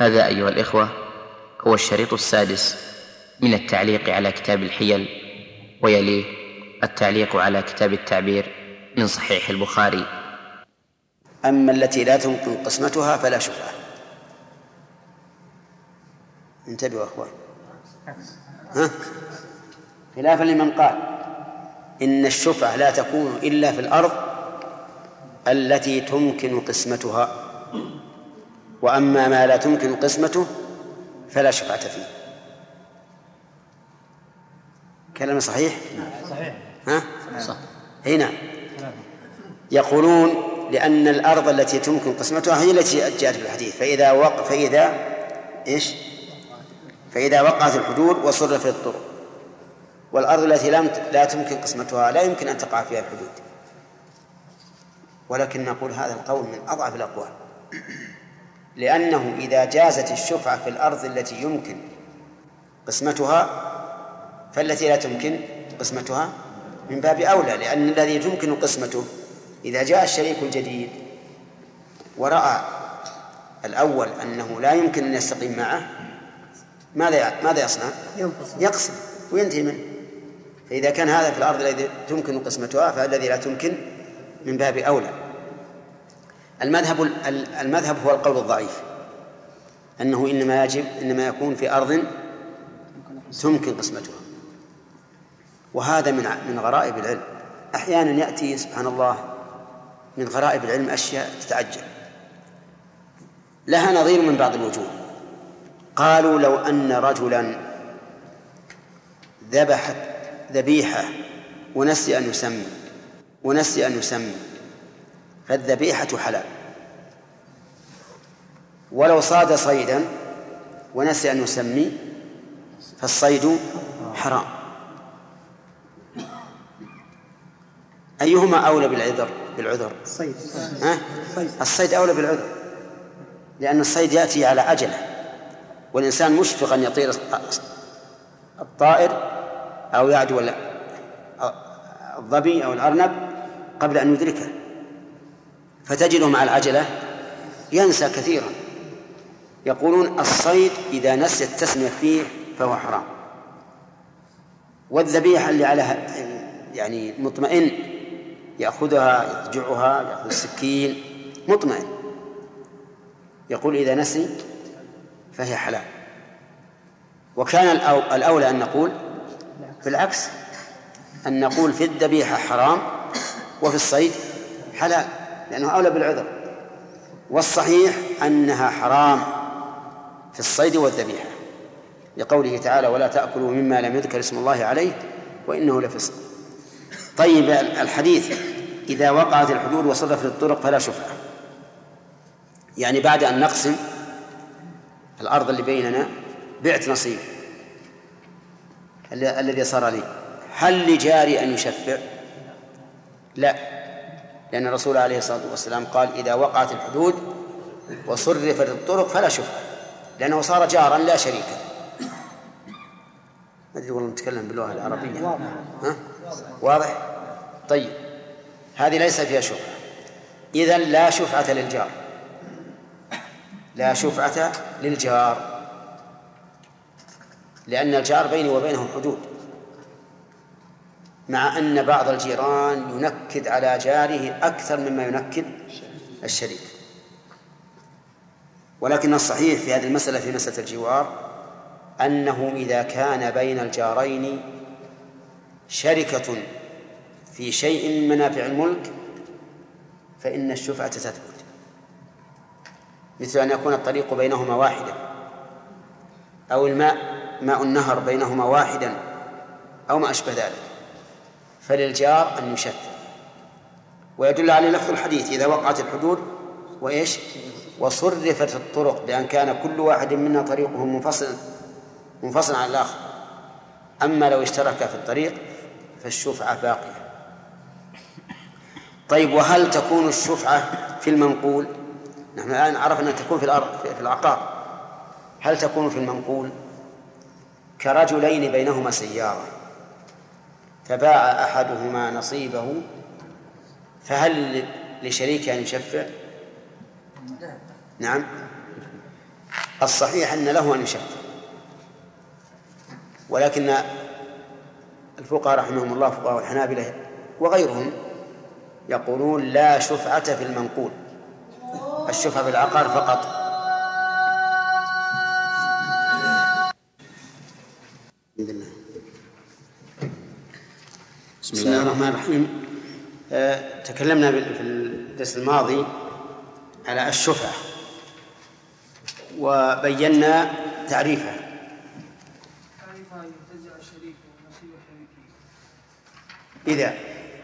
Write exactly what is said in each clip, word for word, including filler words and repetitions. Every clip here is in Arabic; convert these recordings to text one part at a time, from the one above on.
هذا أيها الإخوة هو الشريط السادس من التعليق على كتاب الحيل، ويليه التعليق على كتاب التعبير من صحيح البخاري. أما التي لا تمكن قسمتها فلا شفعة. انتبهوا أخوان، ها؟ خلافا لمن قال إن الشفعة لا تكون إلا في الأرض التي تمكن قسمتها، وأما ما لا تمكن قسمته فلا شفعة فيه. كلام صحيح؟ صحيح. ها؟ صح. هنا يقولون لأن الأرض التي تمكن قسمتها هي التي جاءت في الحديث، فإذا وق... فإذا إيش؟ فإذا وقعت الحدود وصرفت الطرق، والأرض التي لا تمكن قسمتها لا يمكن أن تقع فيها الحدود. ولكن نقول هذا القول من أضعف الأقوال، لأنه إذا جازت الشفعة في الأرض التي يمكن قسمتها فالتي لا تمكن قسمتها من باب أولى، لأن الذي تمكن قسمته إذا جاء الشريك الجديد ورأى الأول أنه لا يمكن أن يستقيم معه، ماذا ماذا يصنع؟ يقسم وينتهي منه. فإذا كان هذا في الأرض التي تمكن قسمتها فالذي لا تمكن من باب أولى. المذهب المذهب هو القول الضعيف، أنه إنما يجب إنما يكون في أرض تمكن قسمتها. وهذا من من غرائب العلم. أحيانا يأتي سبحان الله من غرائب العلم أشياء تتعجب. لها نظير من بعض الوجوه. قالوا لو أن رجلا ذبح ذبيحة ونسي أن يسمي ونسي أن يسمي فالذبيحة حلال، ولو صاد صيدا ونسي أن يسمي فالصيد حرام. أيهما أولى بالعذر بالعذر؟ الصيد. ها؟ الصيد أولى بالعذر، لأن الصيد يأتي على عجلة، والإنسان مشفق أن يطير الطائر أو يعدو الظبي أو الأرنب قبل أن يدركه، فتجده مع العجلة ينسى كثيرا. يقولون الصيد إذا نسي التسمية فيه فهو حرام، والذبيحة اللي عليها يعني مطمئن يأخذها يضجعها يأخذ السكين مطمئن، يقول إذا نسي فهي حلال. وكان الأولى أن نقول بالعكس، أن نقول في الذبيحة حرام وفي الصيد حلال، لأنه أولى بالعذر. والصحيح أنها حرام في الصيد والذبيحة، لقوله تعالى ولا تأكلوا مما لم يذكر اسم الله عليه وإنه لفسق. طيب الحديث إذا وقعت الحدود وصرفت الطرق فلا شفعة، يعني بعد أن نقسم الأرض اللي بيننا بعت نصيب الذي صار لي، هل لجاري أن يشفع؟ لا، لأن الرسول عليه الصلاة والسلام قال إذا وقعت الحدود وصرفت الطرق فلا شفعة، لأنه صار جارا لا شريكا. ما أدري والله نتكلم باللغة العربية. ها؟ واضح؟ طيب هذه ليس فيها شفعة، إذن لا شفعة للجار، لا شفعة للجار، لأن الجار بيني وبينه حدود، مع أن بعض الجيران ينكد على جاره أكثر مما ينكد الشريك. ولكن الصحيح في هذه المسألة في مسألة الجوار أنه إذا كان بين الجارين شركة في شيء من منافع الملك فإن الشفعة تثبت، مثل أن يكون الطريق بينهما واحدا، أو الماء ماء النهر بينهما واحدا، أو ما أشبه ذلك، فللجار أن يشفع. ويدل عليه لفظ الحديث إذا وقعت الحدود وإيش وصرفت الطرق، بأن كان كل واحد منا طريقه منفصل منفصل عن الآخر. أما لو اشترك في الطريق فالشفعة باقية. طيب وهل تكون الشفعة في المنقول؟ نحن الآن عرفنا أن تكون في الأرض في العقار، هل تكون في المنقول؟ كرجلين بينهما سيارة فباع أحدهما نصيبه، فهل لشريك أن يشفع؟ نعم. الصحيح أن له أن يشفع، ولكن الفقهاء رحمهم الله، فقهاء الحنابلة وغيرهم، يقولون لا شفعة في المنقول، الشفعة في العقار فقط. بسم الله الرحمن الرحيم. أه تكلمنا في الدرس الماضي على الشفعة وبينا تعريفها. تعريفها ينتزع الشريك ونصيب شريكه إذا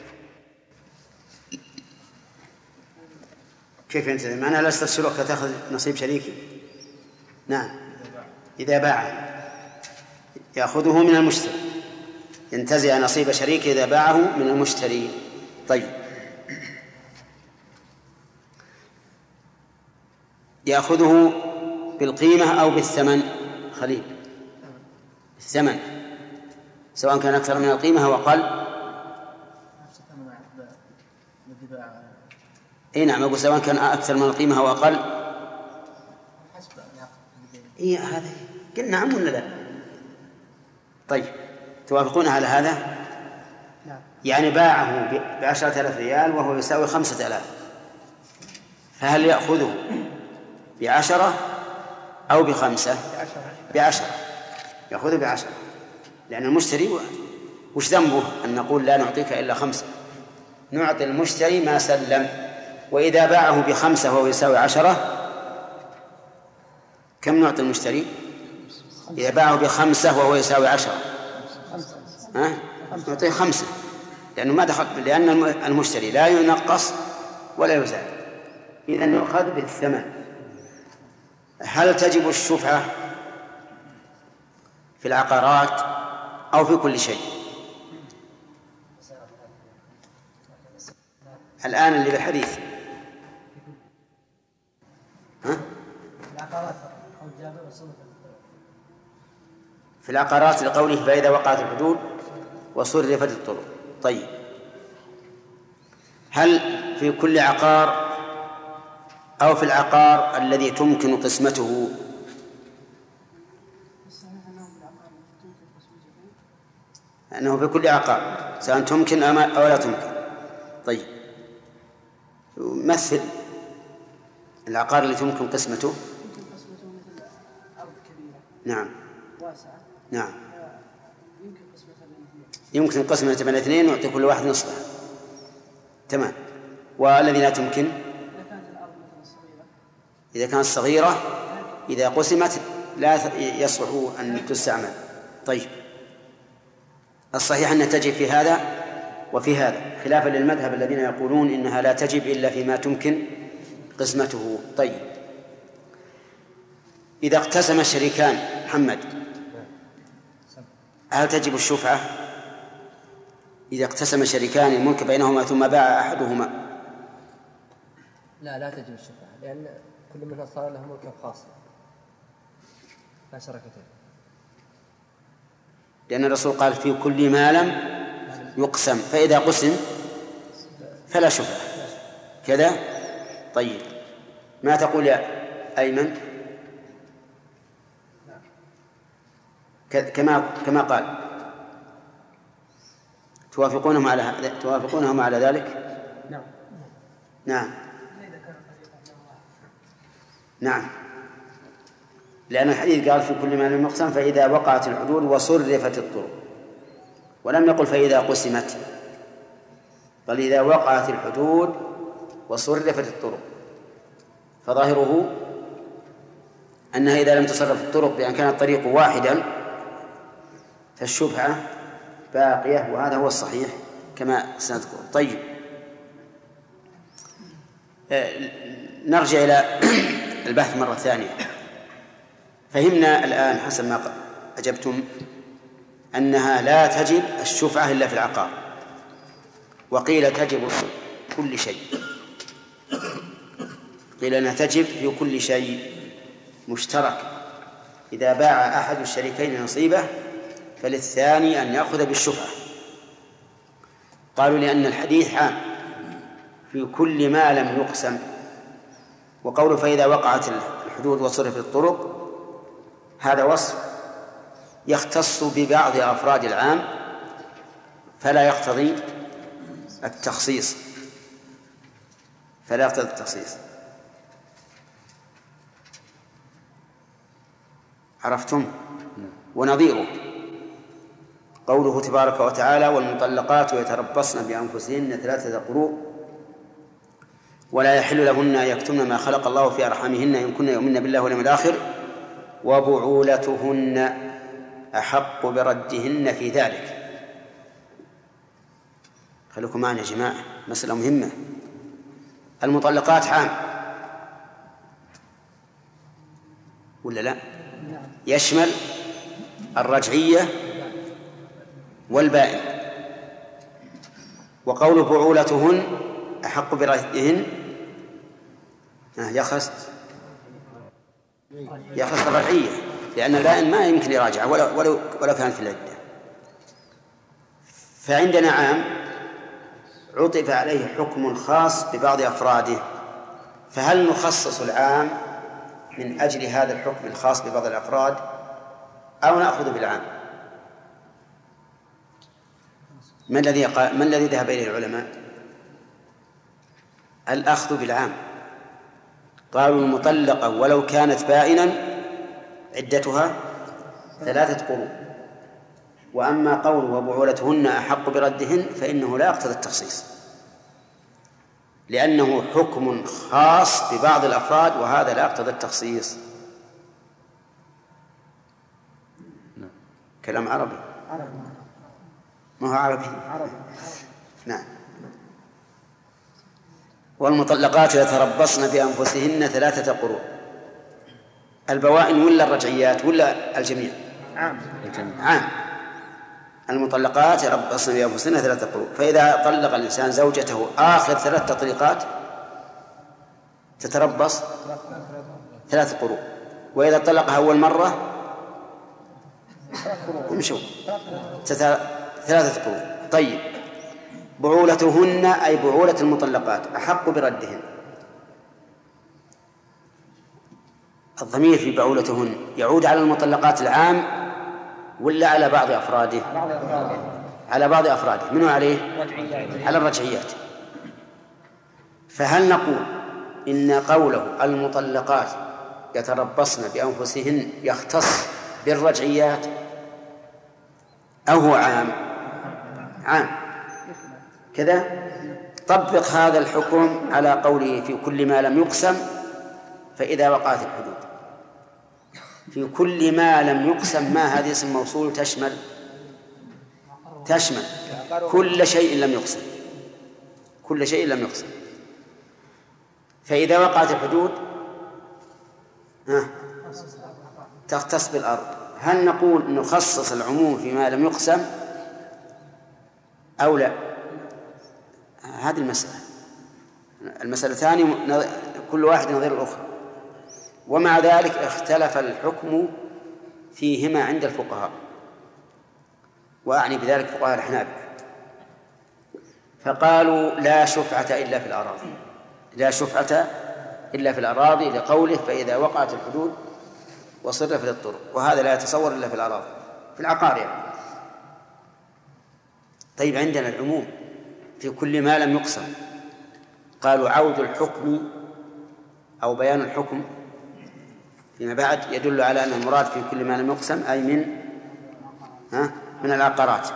كيف ينتزع؟ معناها لا استشرك تأخذ نصيب شريكي. نعم، إذا باع يأخذه من المشتري، ينتزع نصيب شريكه إذا باعه من المشتري. طيب، يأخذه بالقيمة أو بالثمن؟ خليل، الثمن سواء كان أكثر من القيمة أو أقل. اي نعم، أقول سواء كان أكثر من القيمة أو أقل. إيه هذا قلنا نعم ولا لا؟ طيب، توافقون على هذا؟ يعني باعه بعشرة آلاف ريال وهو يساوي خمسة آلاف، فهل يأخذه بعشرة أو بخمسة؟ بعشرة، يأخذه بعشرة، لأن المشتري وش ذنبه أن نقول لا نعطيك إلا خمسة؟ نعطي المشتري ما سلم. وإذا باعه بخمسة وهو يساوي عشرة كم نعطي المشتري؟ إذا باعه بخمسة وهو يساوي عشرة ها؟ نعطيه خمسة، لأنه ما دخل، لأن المشتري لا ينقص ولا يزاد، إذن يؤخذ بالثمن. هل تجب الشفعة في العقارات أو في كل شيء؟ الآن اللي بالحديث ها؟ في العقارات لقوله فإذا وقعت الحدود وصرفت الطرق. طيب، هل في كل عقار أو في العقار الذي تمكن قسمته؟ أنه في كل عقار سواء تمكن أو لا تمكن. طيب، مثل العقار اللي تمكن قسمته. نعم نعم، يمكن قسمة بين اثنين ويعطي كل واحد نصفه. تمام. والذي لا تمكن إذا كانت صغيرة إذا قسمت لا يصلح أن تستعمل. طيب، الصحيح أن تجب في هذا وفي هذا، خلافا للمذهب الذين يقولون إنها لا تجب إلا فيما تمكن قسمته. طيب، إذا اقتسم الشريكان محمد هل تجب الشفعة؟ إذا اقتسم الشريكان الملك بينهما ثم باع أحدهما. لا لا تجب الشفعة، لأن كل منها صار له ملك خاص لا شركتين، لأن الرسول قال في كل ما لم يقسم، فإذا قسم فلا شفعة كذا. طيب، ما تقول يا أيمن؟ كما كما قال توافقونهم على هذا، توافقونهم على ذلك؟ نعم نعم نعم، لأن الحديث قال في كل ما لم يقسم فإذا وقعت الحدود وصرفت الطرق، ولم يقل فإذا قسمت، بل إذا وقعت الحدود وصرفت الطرق، فظاهره أنها إذا لم تصرف الطرق بأن كان الطريق واحدا فالشفعة باقية، وهذا هو الصحيح كما سنذكر. طيب، نرجع إلى البحث مرة ثانية. فهمنا الآن حسب ما أجبتم أنها لا تجب الشفعة إلا في العقار، وقيل تجب في كل شيء، قيل أنها تجب في كل شيء مشترك. إذا باع أحد الشريكين نصيبه فللثاني أن يأخذ بالشفعة. قالوا لأن الحديث عام في كل ما لم يقسم، وقوله فإذا وقعت الحدود وصرفت الطرق هذا وصف يختص ببعض أفراد العام فلا يقتضي التخصيص فلا يقتضي التخصيص عرفتم؟ ونظيره قوله تبارك وتعالى والمطلقات يتربصن بأنفسهن ثلاثة قروء ولا يحل لهن أن يكتمن ما خلق الله في أرحامهن إن كن يؤمن بالله واليوم الآخر وبعولتهن أحق بردهن في ذلك. خليكم معنا يا جماعة، مسألة مهمة. المطلقات عام ولا لا؟ يشمل الرجعية والبائن. وقول بعولتهن أحق بردهن يخص يخص الرجعية، لأن البائن ما يمكن يراجعه ولو, ولو, ولو كانت في العدة. فعندنا عام عطف عليه حكم خاص ببعض أفراده، فهل نخصص العام من أجل هذا الحكم الخاص ببعض الأفراد أو نأخذ بالعام؟ ما الذي ما الذي ذهب إليه العلماء؟ الأخذ بالعام. قالوا المطلقة ولو كانت بائنا عدتها ثلاثة قروء، وأما قوله وبعولتهن أحق بردهن فإنه لا يقتضي التخصيص، لأنه حكم خاص ببعض الأفراد وهذا لا يقتضي التخصيص. كلام عربي ما هو عربي. نعم. والمطلقات يتربصن بأنفسهن ثلاثة قروء، البوائن ولا الرجعيات ولا الجميع؟ عام. عام. المطلقات يتربصن بأنفسهن ثلاثة قروء، فإذا طلق الإنسان زوجته آخر ثلاث تطليقات تتربص ثلاث قروء، وإذا طلقها أول مرة امشوا ثلاثة قروء. طيب، بعولتهن أي بعولة المطلقات أحق بردهن. الضمير في بعولتهن يعود على المطلقات العام ولا على بعض أفراده؟ على بعض أفراده. منه عليه؟ على الرجعيات. فهل نقول إن قوله المطلقات يتربصن بأنفسهن يختص بالرجعيات أو هو عام؟ عام كذا. طبق هذا الحكم على قوله في كل ما لم يقسم فإذا وقعت الحدود. في كل ما لم يقسم ما هذه اسم موصول تشمل تشمل كل شيء لم يقسم، كل شيء لم يقسم. فإذا وقعت الحدود ها تختص بالأرض. هل نقول نخصص العموم فيما لم يقسم أو لا؟ هذه المسألة. المسألة الثانية كل واحد نظير الأخرى، ومع ذلك اختلف الحكم فيهما عند الفقهاء، وأعني بذلك فقهاء الأحناف، فقالوا لا شفعة إلا في الأراضي، لا شفعة إلا في الأراضي لقوله فإذا وقعت الحدود وصرفت الطرق، وهذا لا يتصور إلا في الأراضي في العقار يعني. طيب، عندنا العموم في كل ما لم يقسم، قالوا عود الحكم أو بيان الحكم فيما بعد يدل على أن المراد في كل ما لم يقسم أي من ها من العقارات.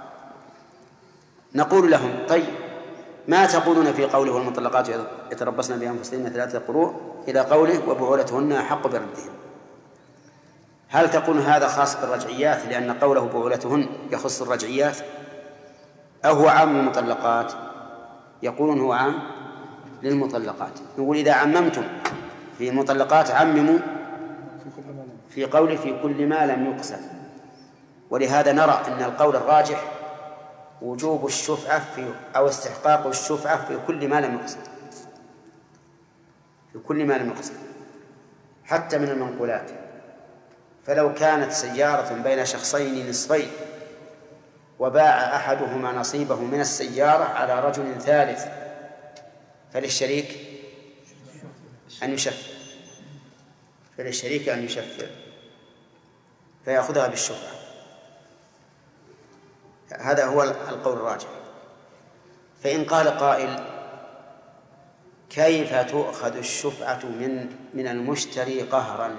نقول لهم طيب ما تقولون في قوله والمطلقات يتربصن بأنفسهن ثلاثة قروء إلى قوله وبعولتهن أحق بردهن؟ هل تقول هذا خاص بالرجعيات لأن قوله بعولتهن يخص الرجعيات أو هو عام للمطلقات؟ يقولون هو عام للمطلقات. نقول إذا عممتم في المطلقات عمموا في قوله في كل ما لم يقسم، ولهذا نرى أن القول الراجح وجوب الشفعة في أو استحقاق الشفعة في كل ما لم يقسم، في كل ما لم يقسم حتى من المنقولات. فلو كانت سيارة بين شخصين نصفين وباع أحدهما نصيبه من السيارة على رجل ثالث فللشريك أن يشفع فللشريك أن يشفع فيأخذها بالشفعة. هذا هو القول الراجح. فإن قال قائل: كيف تؤخذ الشفعة من من المشتري قهرا،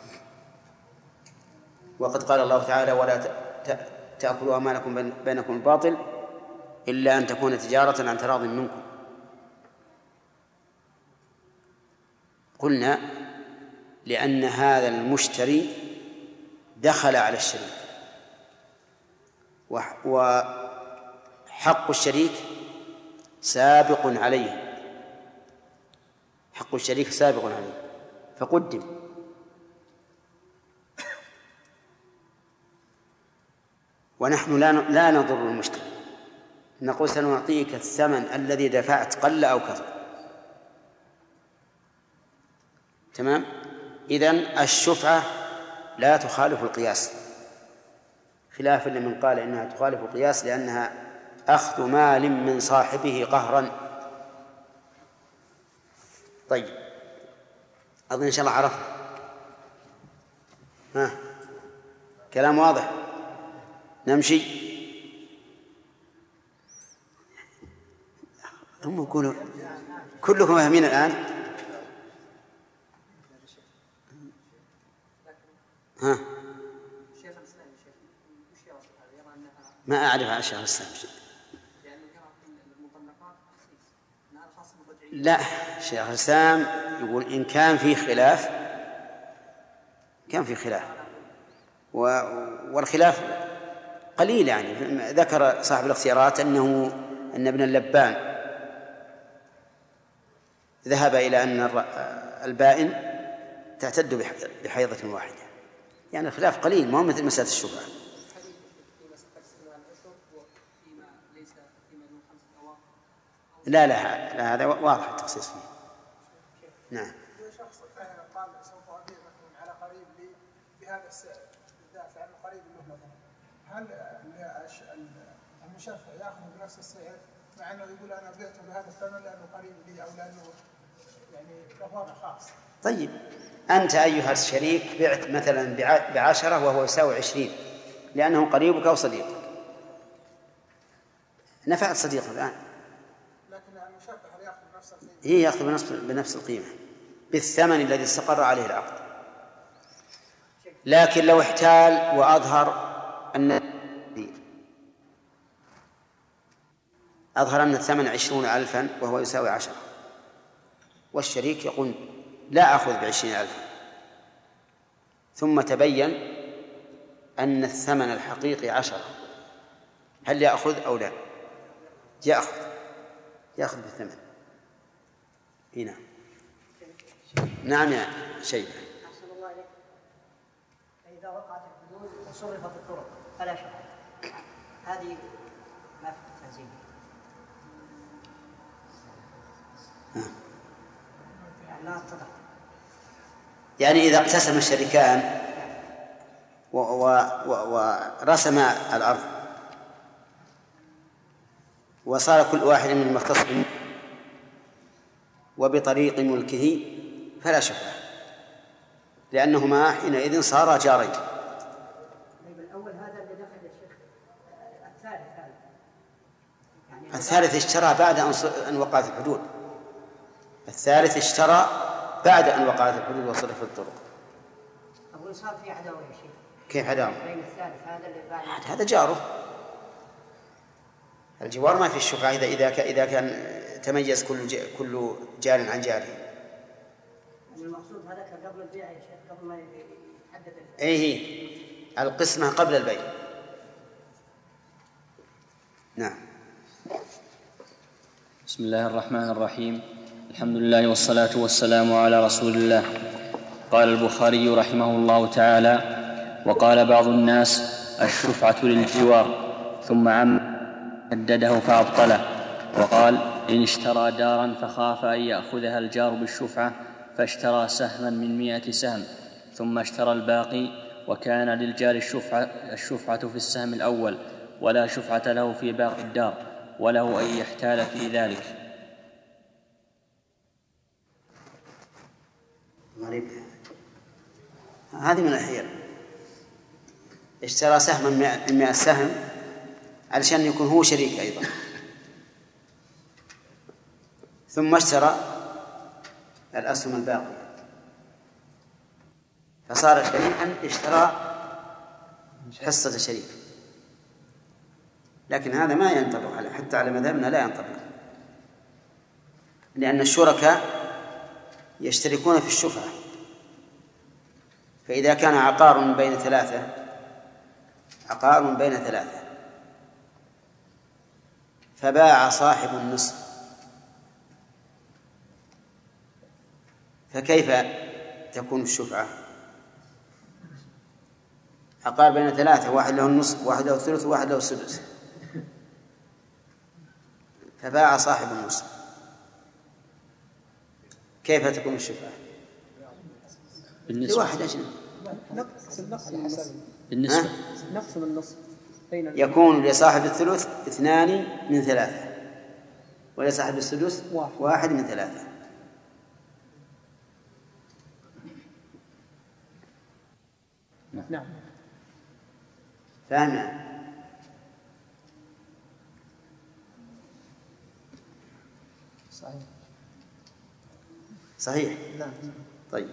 وقد قال الله تعالى: ولا تأكلوا أموالكم بينكم بالباطل إلا أن تكون تجارة عن تراض منكم. قلنا: لأن هذا المشتري دخل على الشريك، وحق الشريك سابق عليه، حق الشريك سابق عليه فقدم. ونحن لا لا نضر المشتري، نقول: سنعطيك الثمن الذي دفعت قل أو كثر. تمام؟ إذن الشفعة لا تخالف القياس، خلافا لمن قال إنها تخالف القياس لأنها أخذ مال من صاحبه قهرا. طيب، أظن إن شاء الله عرفنا. ها، كلام واضح. نمشي. هم يقولوا كلكم فاهمين الآن؟ ها، ما أعرف عن شيخ الإسلام. لا، شيخ الإسلام يقول إن كان في خلاف كان في خلاف والخلاف قليل. يعني ذكر صاحب الاختيارات أنه أن ابن اللبان ذهب إلى أن البائن تعتد بحيضة واحدة. يعني الخلاف قليل، ما هو مثل مسألة الشبهة. لا لا لا هذا واضح التخصيص فيه. نعم. شخص قال سوف أبيع مثلا على قريب لي بهذا السعر بالذات لأنه قريب له مثلا، هل المشفع يأخذ بنفس السعر مع أنه يقول أنا بعته بهذا الثمن لأنه قريب لي أو لأنه يعني له وضع خاص؟ طيب، أنت أيها الشريك بعت مثلا بعشرة وهو يساوي عشرين لأنه قريبك أو صديقك، نفعت صديقك الآن، هي يأخذ بنفس بنفس القيمة بالثمن الذي استقر عليه العقد. لكن لو احتال وأظهر أن أظهر أن الثمن عشرون ألفا وهو يساوي عشرة، والشريك يقول لا أخذ بعشرين ألفا، ثم تبين أن الثمن الحقيقي عشرة، هل يأخذ أو لا؟ يأخذ يأخذ بالثمن. هنا نعم يا شيء. أحسن الله عليك. فإذا وقعت الحدود وصرفت الطرق فلا شك، هذه ما في التنزيل. لا اتضح. يعني إذا اقتسم الشريكان ورسم الأرض وصار كل واحد منهم مختص وبطريق ملكه فلا شفعة، لأنهما حينئذ صارا جارين. الأول هذا اللي دخل الشيخ، الثالث هذا يعني الثالث اشترى بعد أن وقعت الحدود، الثالث اشترى بعد أن وقعت الحدود وصرفت الطرق. أقول صار في عداوة يا شيخ. كيف عداوة؟ بين الثالث هذا اللي بعد هذا جاره. الجوار ما في الشفعة إذا إذا إذا كان تميز كل كل جار عن جاره. المقصود هذا قبل البيع يا شيخ، قبل ما يحدد. إيه، القسمة قبل البيع. نعم. بسم الله الرحمن الرحيم. الحمد لله والصلاة والسلام على رسول الله. قال البخاري رحمه الله تعالى: وقال بعض الناس الشفعة للجوار، ثم عم هدده فأبطله، وقال: إن اشترى دارا فخاف أن يأخذها الجار بالشفعة فاشترى سهما من مئة سهم ثم اشترى الباقي، وكان للجار الشفعة, الشفعة في السهم الأول ولا شفعة له في باقي الدار، وله أن يحتال في ذلك. غريب، هذه من الحيل. اشترى سهما من مئة سهم علشان يكون هو شريك أيضا، ثم اشترى الأسهم الباقية فصار شريكا، اشترى حصة شريك. لكن هذا ما ينطبق على حتى على مذهبنا، لا ينطبق، لأن الشركاء يشتركون في الشفعة. فإذا كان عقار بين ثلاثة عقار بين ثلاثة فباع صاحب النصف، فكيف تكون الشفعة؟ عقار بين ثلاثة، واحد له النصف واحد له الثلث واحد له السدس، فباع صاحب النصف، كيف تكون الشفعة؟ لواحد أجنبي نقص النصف على حسب بالنسبة نقص من النصف بين يكون لصاحب الثلث اثنان من ثلاثة، ولصاحب السدس واحد, واحد من ثلاثة. نعم فهمنا؟ صحيح صحيح. نعم. طيب،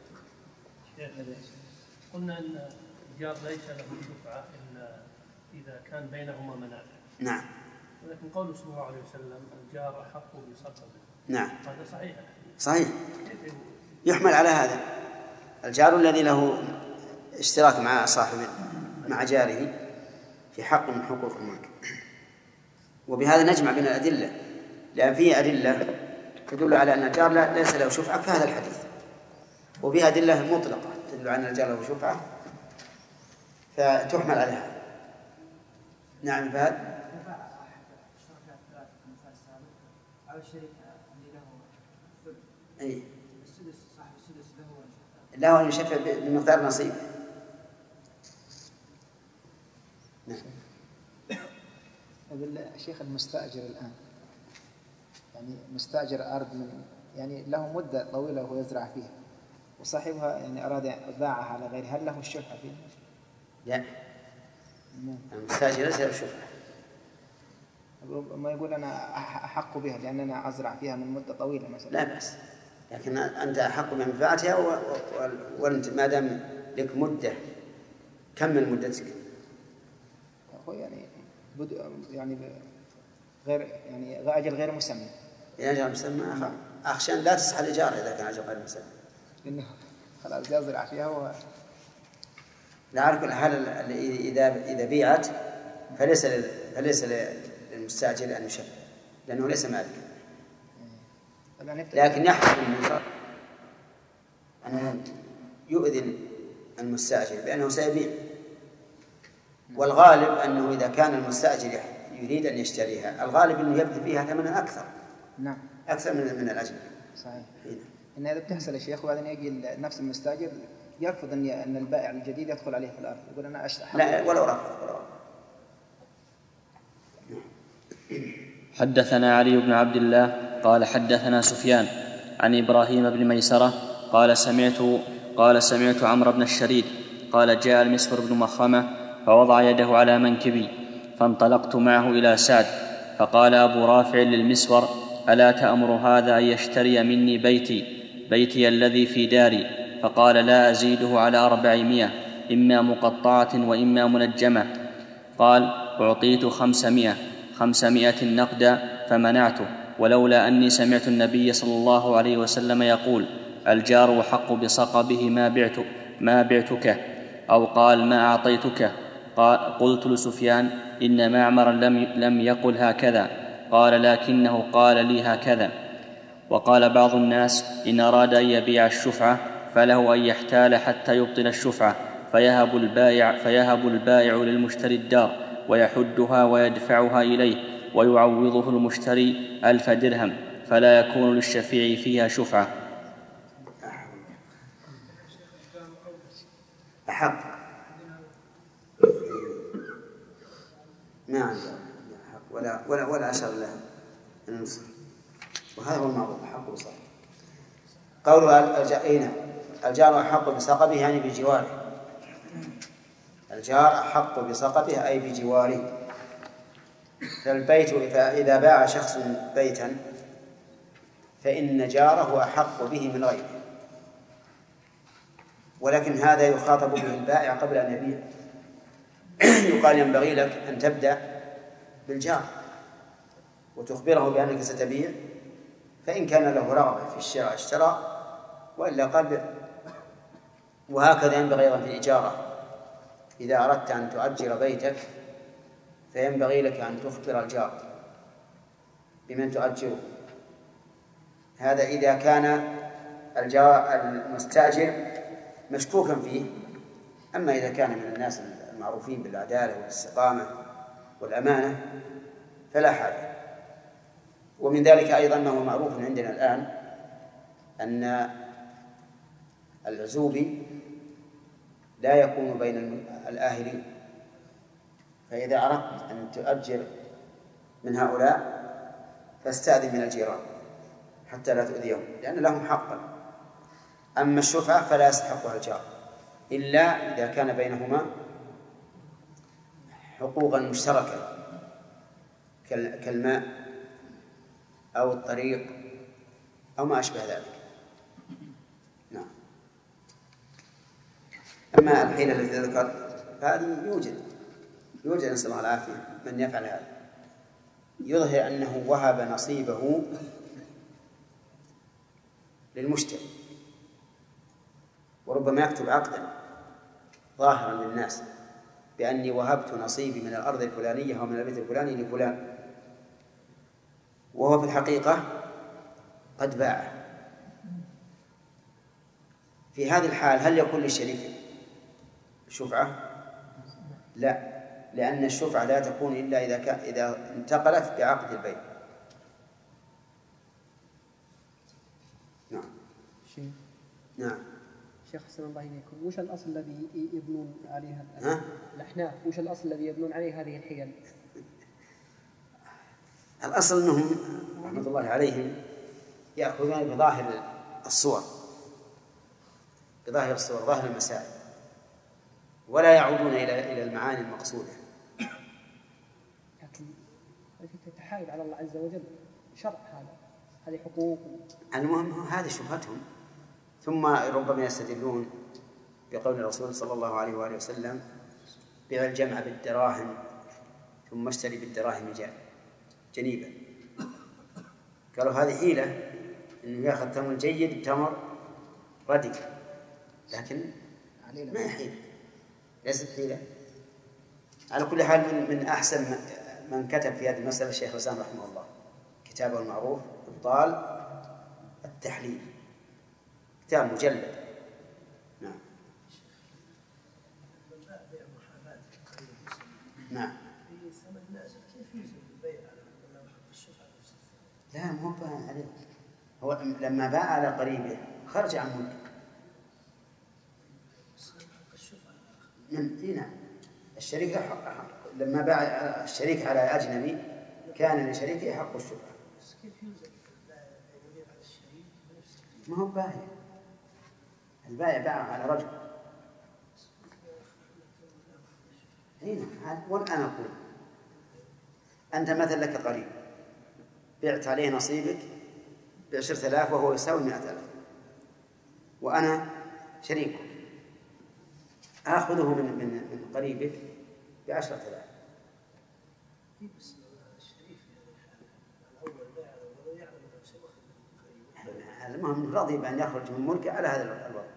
قلنا أن الجار ليس له شفعة إلا إذا كان بينهما منافع. نعم. ولكن قوله صلى الله عليه وسلم الجار أحق بصقبه. نعم. هذا صحيح. صحيح. يحمل على هذا الجار الذي له اشتراك مع صاحب مع جاره في حق من حقوق الملك. وبهذا نجمع بين الأدلة، لأن فيه أدلة تدل على أن الجار ليس له شفعة في هذا الحديث، وفيها أدلة مطلقة تدل على أن الجار له شفعة فتحمل على هذا. نعم فهد. على الشريك اللي له الثلث. أي. السدس صاحب السدس له له أن يشفع بمقدار نصيبه. نعم. الشيخ المستأجر الآن يعني مستأجر أرض من يعني له مدة طويلة وهو يزرع فيها، وصاحبها يعني أراد باعها على غيره، هل له الشفعة فيها؟ لا. المستأجر ليس له شفعة. ما يقول أنا أحق بها لأن أنا أزرع فيها من مدة طويلة مثلا. لا بس، لكن أنت أحق بمنفعتها، وأنت ما دام لك مدة كمل مدتك. هو يعني بدء يعني غير يعني أجل غير مسمى. أجل مسمى أخشى أن لا تصح الإجارة إذا كان أجل غير مسمى. إنه خلاص يزرع فيها و. لا على كل حال إذا إذا بيعت فليس فليس للمستأجر أن يشفع لأنه ليس مالكا، لكن يحصل من أن يؤذن المستأجر بأنه سيبيع، والغالب أنه إذا كان المستأجر يريد أن يشتريها الغالب أنه يبذل فيها ثمنا أكثر. نعم. أكثر من من الأجل. صحيح. إن هذا بتحصل يا شيخ، وبعدين يجي نفس المستأجر يرفض أن أن البائع الجديد يدخل عليه في الأرض، يقول أنا أشتري. لا ولو رفض ولو رفض. حدثنا علي بن عبد الله قال حدثنا سفيان عن إبراهيم بن ميسرة قال سمعت قال سمعت عمرو بن الشريد قال جاء المسور بن مخرمة فوضع يده على منكبي فانطلقت معه إلى سعد، فقال أبو رافع للمسور ألا تأمر هذا أن يشتري مني بيتي بيتي الذي في داري؟ فقال لا أزيده على أربعمائة، إما مقطعة وإما منجمة. قال أعطيت خمسمائة خمسمائة نقدا فمنعته، ولولا أني سمعت النبي صلى الله عليه وسلم يقول الجار حق بصقبه ما بعت ما بعتك، أو قال ما أعطيتك. قال قلت لسفيان إن معمرا لم, لم يقل هكذا، قال لكنه قال لي هكذا. وقال بعض الناس إن أراد أن يبيع الشفعة فله أن يحتال حتى يبطل الشفعة، فيهب البائع, فيهب البائع للمشتري الدار ويحدها ويدفعها إليه ويعوضه المشتري ألف درهم، فلا يكون للشفيع فيها شفعة. أحق نعم ولا ولا ولا أشر له النصر، وهذا هو المعروف حق بصقبه. قوله الجار الجار حق بصقبه يعني بجواره، الجار أحق بسقطه أي بجواره. فالبيت إذا باع شخص بيتا فإن جاره أحق به من غيره، ولكن هذا يخاطب به البائع قبل أن يبيع. يقال ينبغي لك أن تبدأ بالجار وتخبره بأنك ستبيع، فإن كان له رغبة في الشراء اشترى، وإلا قال. وهكذا ينبغي أيضا في الإجارة، إذا أردت أن تؤجر بيتك فينبغي لك أن تخبر الجار بمن تؤجره. هذا إذا كان الجار المستأجر مشكوكا فيه. أما إذا كان من الناس المعروفين بالعدالة والاستقامة والأمانة فلا حاجة. ومن ذلك أيضا أنه معروف عندنا الآن أن العزوبي لا يكون بين الآهلين، فإذا أردت أن تؤجر من هؤلاء فاستأذن من الجيران حتى لا تؤذيهم، لأن لهم حقا. أما الشفعة فلا يستحقها الجار إلا إذا كان بينهما حقوقا مشتركة كالماء أو الطريق أو ما أشبه ذلك. نعم. أما الحيلة التي ذكرت فهذه يوجد يوجد نسأل الله العافية من يفعل هذا، يظهر أنه وهب نصيبه للمشتري، وربما يكتب عقدا ظاهرا للناس بأني وهبت نصيبي من الأرض الفلانية أو من البيت الفلاني لفلان، وهو في الحقيقة قد باع. في هذه الحال هل يكون للشريك شفعة؟ لا، لأن الشفعة لا تكون إلا إذا كان إذا انتقلت بعقد البيع. نعم. شيخ. نعم. شيخ حسن الله إليكم، وش الأصل الذي يبنون عليه ها؟ الأحناف؟ وش الأصل الذي يبنون عليه هذه الحيل؟ الأصل أنهم رحمة الله عليهم يأخذون بظاهر الصور بظاهر الصور ظاهر المسائل، ولا يعودون إلى إلى المعاني المقصودة. لكن تتحايل على الله عز وجل شرع هذا، هذه حقوق. المهم هذه شبهتهم، ثم ربما يستدلون بقول الرسول صلى الله عليه وآله وسلم: بيع الجمع بالدراهم ثم اشتري بالدراهم جنيبا. قالوا هذه حيلة إنه يأخذ تمر جيد بتمر ردي، لكن ما هي حيلة، ليست حيلة. على كل حال من, من أحسن من كتب في هذه المسألة الشيخ الإسلام رحمه الله كتابه المعروف إبطال التحليل، كتاب مجلد. نعم. نعم. لا مو عليه، هو لما باع على قريبه خرج عن ملكه. من نعم الشريك لما باع الشريك على أجنبي كان لشريكه حق الشفعة. ما هو بايع، البائع باع على رجل. هنا وأنا أقول أنت مثلا لك قريب بعت عليه نصيبك بعشرة آلاف وهو يساوي مئة آلاف، وأنا شريكك آخذه من من من قريبك بعشرة آلاف. المهم رضي بأن يخرج من ملكه على هذا الوضع.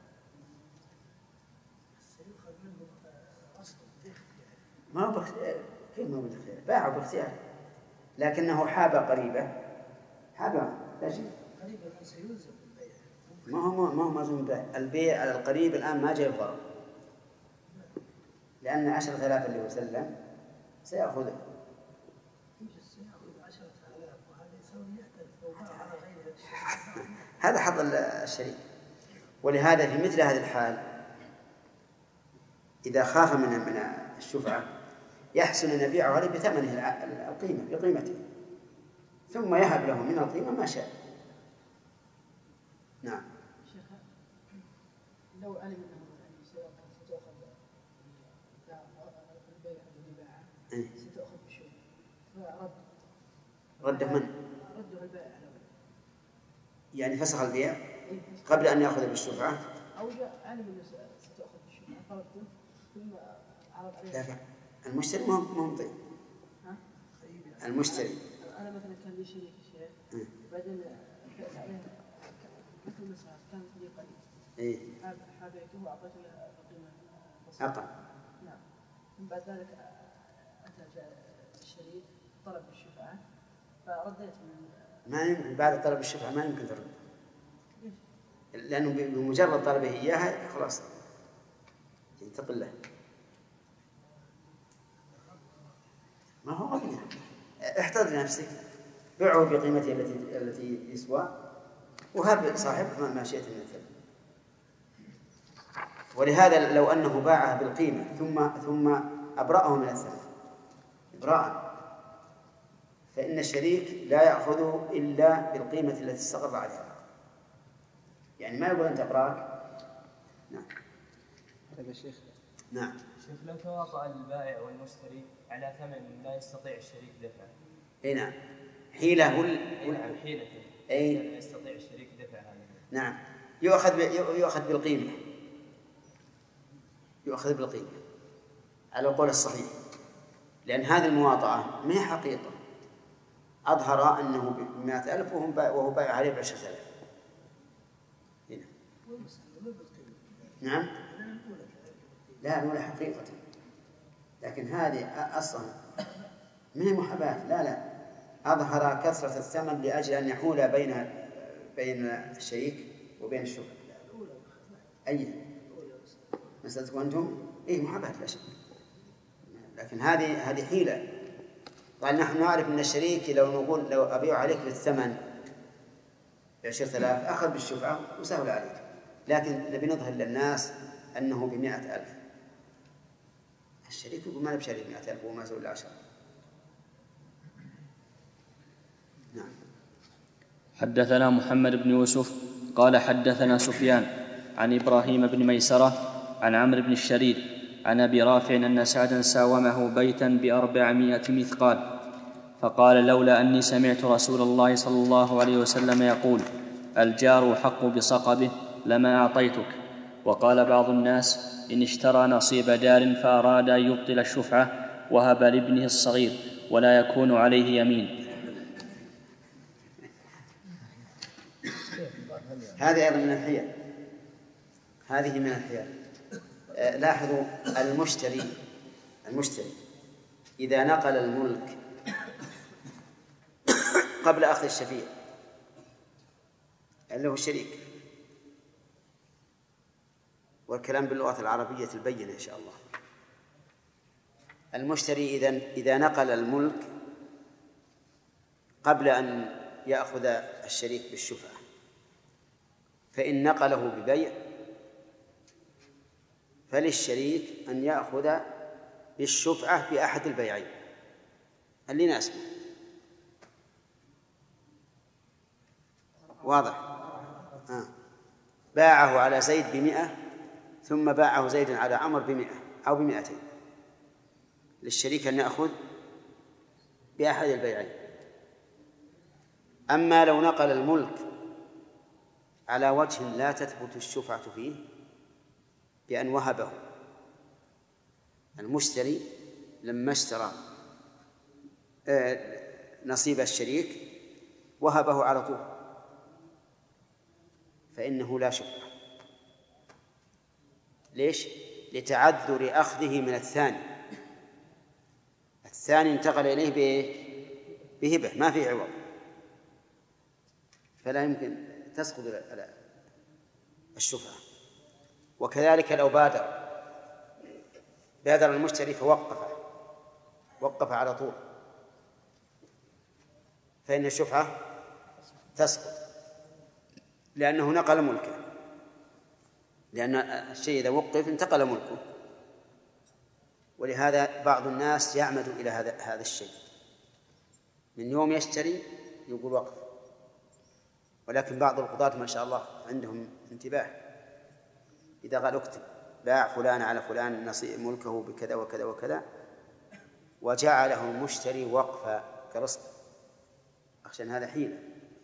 ما هو باختيار، كيف ما هو باختيار؟ باعه باختيار، لكنه حاب قريبه، حاب لا شيء. ما هو ما هو ملزوم بالبيع. البيع على القريب الآن ما جاء ضرر، لأن عشرة آلاف اللي وسلم سيأخذه. هذا حظ الشريك. ولهذا في مثل هذه الحال إذا خاف من من الشفعة يحسن أن يبيعه عليه بثمنه القيمة بقيمته، ثم يهب له من القيمة ما شاء. نعم. شيخ لو علم أنه ستؤخذ فرد رده من؟ رده البائع له. يعني فسخ البيع قبل أن يأخذ بالشفعة، أو جاء علم أنه ستأخذ بالشفعة فرده ثم عرض عليه. لا المشتري مهم مهم طيب. ها؟ المشتري أنا مثلا كان لي شريك شيء بعدين فعل عليه مثل المساعد كان لي قليل. إيه. حابيته وأعطيته قيمة بسيطة. أقل. نعم. من بعد ذلك أتى جاء الشريك طلب الشفعة فرديت من. ما يمكن بعد طلب الشفعة ما يمكن ترد. لأنه بمجرد طلبه إياها خلاص ينتقل له. ما هو غني. احتضر نفسك، بيعه بقيمته التي التي يسوى وهب صاحب ما شئت من الثمن. ولهذا لو أنه باعه بالقيمة ثم ثم أبرأه من الثمن إبراء، فإن الشريك لا يأخذه إلا بالقيمة التي استقر عليها. يعني ما يقول أنت أبراك. نعم. هذا شيخ. نعم. شيخ لو تواطأ البائع والمشتري على ثمن لا يستطيع الشريك دفعه. أي نعم. حيلة وال. نعم حيلة. أي. لا يستطيع الشريك دفع هذا. نعم. يؤخذ يؤخذ بالقيمة. يؤخذ بالقيمة على القول الصحيح، لأن هذه المواطأة ما هي حقيقة. أظهر أنه بمئة ألف وهو بايع عليه بعشرة آلاف. هنا. نعم. لا ولا حقيقة، لكن هذه أصلا ما هي محاباة. لا لا أظهر كثرة الثمن لأجل أن يحول بين بين الشريك وبين الشركاء. أي مسألة أنتم إيه محاباة لا شك، لكن هذه هذه حيلة. قال نحن نعرف أن الشريك لو نقول لو أبيع عليك بالثمن بعشرة آلاف أخذ بالشفعة وسهل عليك، لكن نبي نظهر للناس أنه بمئة ألف. الشريك يقول ما نبشري بمئة ألف وما سوى العشرة. نعم. حدثنا محمد بن يوسف قال حدثنا سفيان عن إبراهيم بن ميسرة عن عمرو بن الشريد عن أبي رافع أن سعدا ساومه بيتا بأربعمائة مثقال، فقال لولا أني سمعت رسول الله صلى الله عليه وسلم يقول الجار حق بصقبه لما أعطيتك. وقال بعض الناس إن اشترى نصيب دار فأراد أن يبطل الشفعة وهب لابنه الصغير ولا يكون عليه يمين. هذه أيضا من الحيل. هذه من الحيل. آه لاحظوا المشتري المشتري إذا نقل الملك قبل أخذ الشفيع اللي هو الشريك، والكلام باللغة العربية البينة إن شاء الله. المشتري إذا إذا نقل الملك قبل أن يأخذ الشريك بالشفعة، فإن نقله ببيع فللشريك أن يأخذ بالشفعة بأحد البيعين اللي ناسبه. واضح؟ آه. باعه على زيد بمئة ثم باعه زيد على عمر بمئة أو بمئتين، للشريك أن يأخذ بأحد البيعين. أما لو نقل الملك على وجه لا تثبت الشفعة فيه بأن وهبه المشتري لما اشترى نصيب الشريك وهبه على طول، فإنه لا شفعة. ليش؟ لتعذر أخذه من الثاني. الثاني انتقل إليه بهبة ما في عوض، فلا يمكن تسقط الشفعة. وكذلك لو بادر بادر المشتري فوقفه وقف على طول فإن الشفعة تسقط، لأنه نقل ملكه، لأن الشيء إذا وقف انتقل ملكه. ولهذا بعض الناس يعمد إلى هذا هذا الشيء، من يوم يشتري يقول وقف. ولكن بعض القضاة ما شاء الله عندهم انتباه، إذا قال اكتب باع فلان على فلان نصيب ملكه بكذا وكذا وكذا وجعله المشتري وقفا كرصد، أخشى أن هذا حيلة.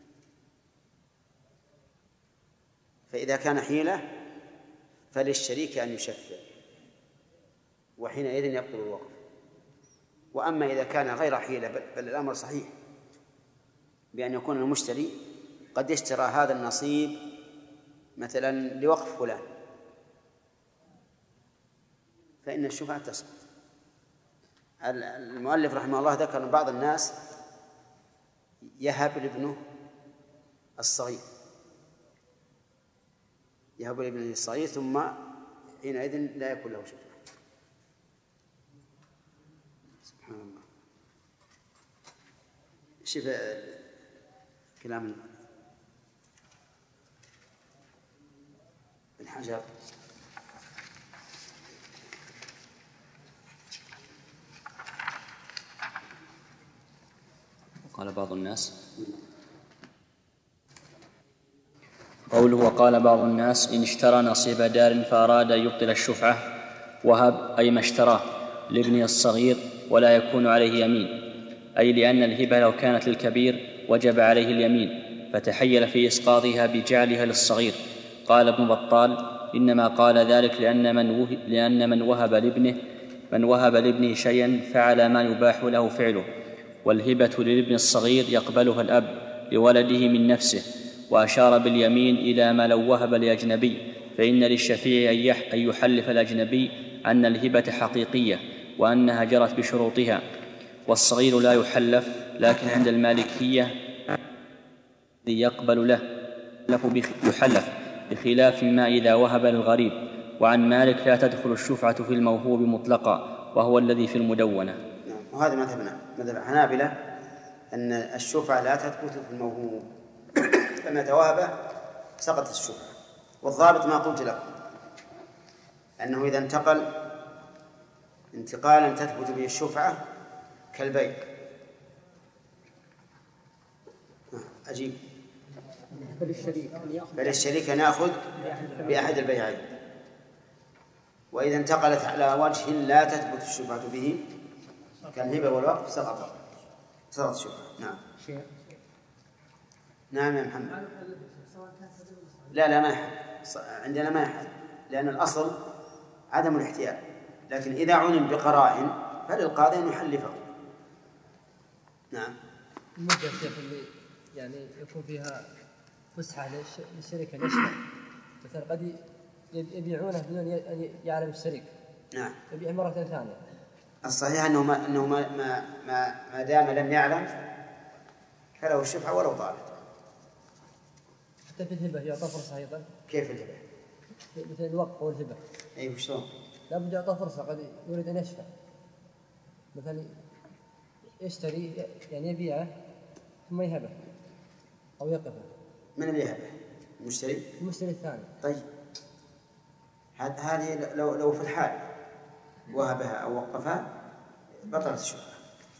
فإذا كان حيلة فللشريك أن يشفع، وحينئذ يبطل الوقف. وأما إذا كان غير حيلة بل, بل الأمر صحيح بأن يكون المشتري قد اشترى هذا النصيب مثلا لوقف فلان، فإن الشفعة تسقط. المؤلف رحمه الله ذكر أن بعض الناس يهب لابنه الصغير يهب لابنه الصغير ثم حينئذ لا يكون له شفعة. سبحان الله. شوف كلام ابن حجر. قال بعض الناس قوله وقال بعض الناس إن اشترى نصيب دار فأراد أن يبطل الشفعة وهب أي ما اشتراه لابنه الصغير ولا يكون عليه يمين، أي لأن الهبة لو كانت للكبير وجب عليه اليمين فتحيل في إسقاطها بجعلها للصغير. قال ابن بطال إنما قال ذلك لأن من وهب, لأن من وهب لابنه من وهب لابنه شيئا فعل ما يباح له فعله، والهبة للابن الصغير يقبلها الأب لولده من نفسه. وأشار باليمين إلى ما لو وهب لأجنبي، فإن للشفيع أن يحلف الأجنبي أن الهبة حقيقية وأنها جرت بشروطها، والصغير لا يحلف، لكن عند المالكية يقبل له يحلف بخلاف ما إذا وهب للغريب. وعن مالك لا تدخل الشفعة في الموهوب مطلقا، وهو الذي في المدونة. وهذا مذهبنا مذهب الحنابلة أن الشفعة لا تثبت في الموهوب، فما توهبه سقطت الشفعة. والضابط ما قلت لكم أنه إذا انتقل انتقالا تثبت به الشفعة كالبيع. أجيب فللشريك أن يأخذ بأحد البيعين. وإذا انتقلت على وجه لا تثبت الشفعة به كالهبة والوقف سقط سقط الشفعة. نعم نعم يا محمد. لا لا ما يحل عندنا، ما يحل، لأن الأصل عدم الاحتيال، لكن إذا علم بقرائن فللقاضي أن يحلفه. نعم. المدة الشيخ اللي يعني يكون فيها فسحة للشركة الأشبه، مثلا قد يبيعونه بدون أن يعلم الشريك. نعم. يبيع مرة ثانية. الصحيح أنه ما أنه ما ما ما, ما دام لم يعلم فله الشفعة ولو طالت. حتى في الهبة يعطى فرصة أيضا. كيف الهبة؟ مثل الوقف والهبة. أي وشلون؟ لا بد يعطى فرصة، قد يريد أن يشفع مثلا يشتري يعني يبيعه ثم يهبه أو يقفه. من اللي يهبه؟ المشتري؟ المشتري الثاني. طيب هذه لو لو في الحال وهبها أو وقفها بطلت الشفعة.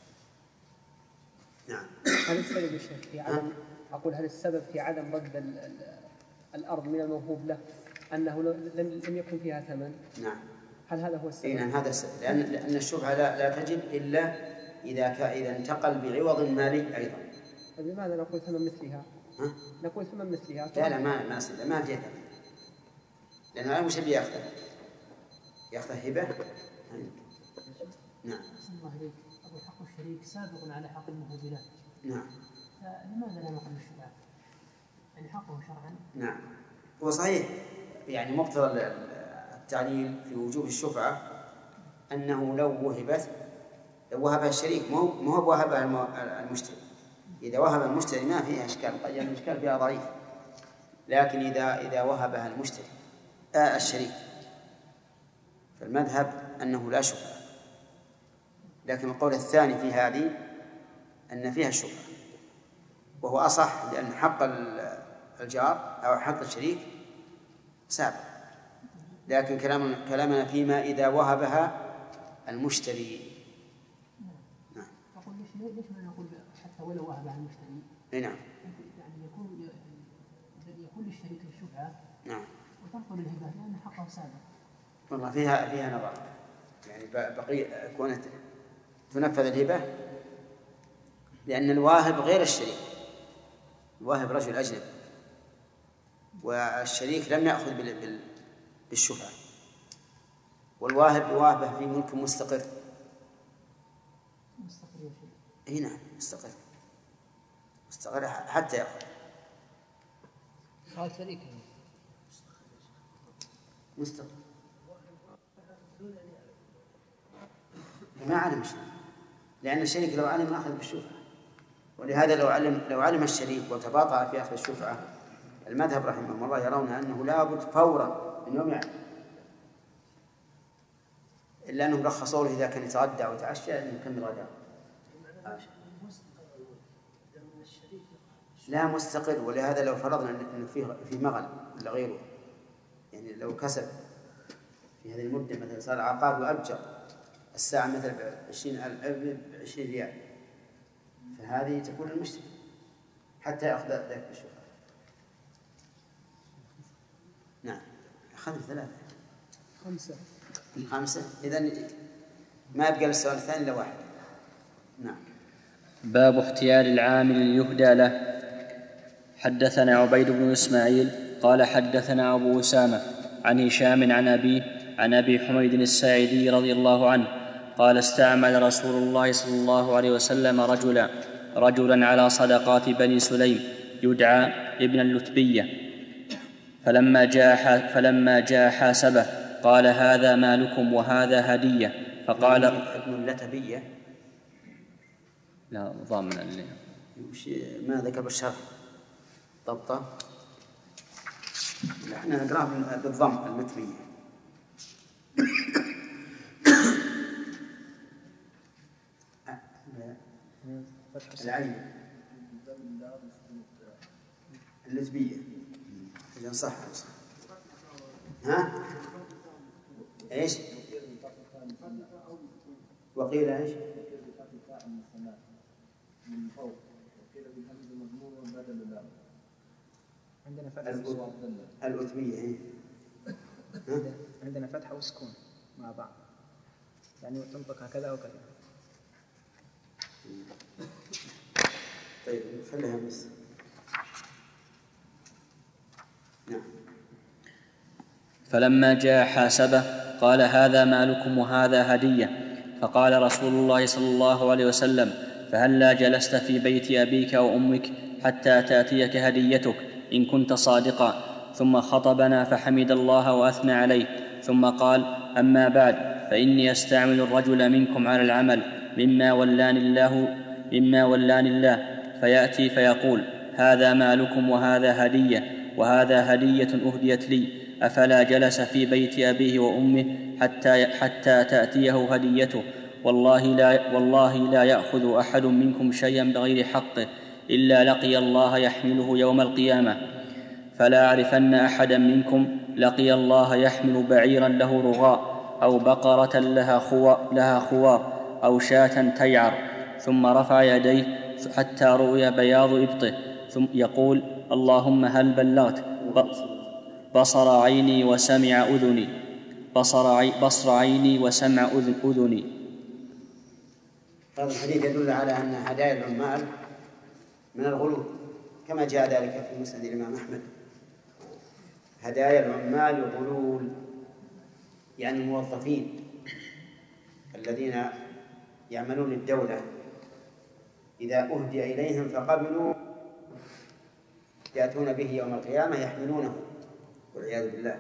نعم. هل السبب الشيخ في عدم أقول هل السبب في عدم رد الأرض من الموهوب له أنه لم لم يكن فيها ثمن؟ نعم. هل هذا هو السبب؟ نعم هذا السبب، لأن لأن الشفعة لا لا تجب إلا إذا إذا انتقل بعوض مالي أيضا. لماذا نقول ثمن مثلها؟ ها؟ نقول ثمن مثلها. لا لا ما ما ما ما جاء، لأن هذا مش بيأخذ يأخذ هبة. نعم. الله عليك، أبو حق الشريك سابق على حق الموهوب له. نعم. فلماذا لا نقل الشفعة؟ يعني حقه شرعا. نعم هو صحيح، يعني مقتضى التعليل في وجوب الشفعة أنه لو وهبت لو وهبها الشريك مو مو وهبها المشتري. إذا وهب المشتري ما فيها إشكال، يعني الإشكال فيها ضعيف، لكن إذا إذا وهبها المشتري آه الشريك فالمذهب أنه لا شفعة. لكن القول الثاني في هذه أن فيها الشفعة، وهو أصح، لأن حق الجار أو حق الشريك سابق. لكن كلامنا كلامنا فيما إذا وهبها المشتري. نعم. أقول ليش ليش ما نقول حتى ولو وهبها المشتري؟ نعم. يعني يكون يكون للشريك الشفعة. نعم. وتنقل الهبة لأن حقه سابق. والله فيها فيها نظر، يعني بقي كونت تنفذ الهبة، لأن الواهب غير الشريك. الواهب رجل أجنبي، والشريك لم يأخذ بالشفعة، والواهب يواهبه في ملك مستقر. مستقر اي نعم مستقر مستقر حتى يأخذ. هذا شريك مستقر ما علم شيء، لأن الشريك لو علم أخذ بالشفعة. ولهذا لو علم لو علم الشريك وتباطأ في أخذ الشفعة، المذهب رحمهم الله يرون أنه لا بد فورا من يوم يعلم، إلا أنهم رخصوا له إذا كان يتغدى ويتعشى أن يكمل غداء. لا مستقر. ولهذا لو فرضنا أنه فيه في مغل ولا غيره، يعني لو كسب في هذه المدة مثلا صار عقار وأجر الساعة مثلا بعشرين بعشرين ريال، فهذه تكون المشتري حتى يأخذ ذلك بالشفعة. نعم أخذ ثلاثة خمسة خمسة إذن ما يبقى للسؤال الثاني إلا واحد. نعم. باب اختيار العامل ليهدى له. حدثنا عبيد بن إسماعيل قال حدثنا أبو أسامة عن هشام عن أبيه عن أبي حميد الساعدي رضي الله عنه قال استعمل رسول الله صلى الله عليه وسلم رجلا رجلا على صدقات بني سليم يدعى ابن اللتبية، فلما جاء فلما جاء حاسبه قال هذا مالكم وهذا هدية. فقال ابن اللتبية لا ضامن اللي ما ذكر بالشرح ضبطه، احنا نقرأ بالضم اللتبية. العين اللتبية إذا صح. ها ايش وقيل ايش من فوق وقيل بالهمز مضمون بدل اللام. عندنا فتح الأتبية إيه؟ عندنا فتحة وسكون مع بعض، يعني تنطق هكذا وكذا. طيب خليها بس. نعم. فلما جاء حاسبه قال هذا مالكم وهذا هدية. فقال رسول الله صلى الله عليه وسلم فهلا جلست في بيت أبيك أو أمك حتى تأتيك هديتك إن كنت صادقا. ثم خطبنا فحمد الله وأثنى عليه، ثم قال أما بعد فإني أستعمل الرجل منكم على العمل مما ولاني الله مما ولاني الله فيأتي فيقول هذا مالكم وهذا هدية وهذا هدية أهديت لي، أفلا جلس في بيت أبيه وأمه حتى, حتى تأتيه هديته؟ والله لا, والله لا يأخذ أحد منكم شيئا بغير حقه إلا لقي الله يحمله يوم القيامة. فلا أعرفن أحدا منكم لقي الله يحمل بعيرا له رغاء أو بقرة لها خوار, لها خوار أو شاة تيعر، ثم رفع يديه حتى رؤي بياض إبطه، ثم يقول اللهم هل بلغت؟ بصر عيني وسمع أذني بصر, عي بصر عيني وسمع أذن أذني. هذا الحديث يدل على أن هدايا العمال من الغلو، كما جاء ذلك في مسند الإمام أحمد. هدايا العمال غلول، يعني الموظفين الذين يعملون للدولة إذا أهدي إليهم فقبلوا يأتون به يوم القيامة يحملونه والعياذ بالله.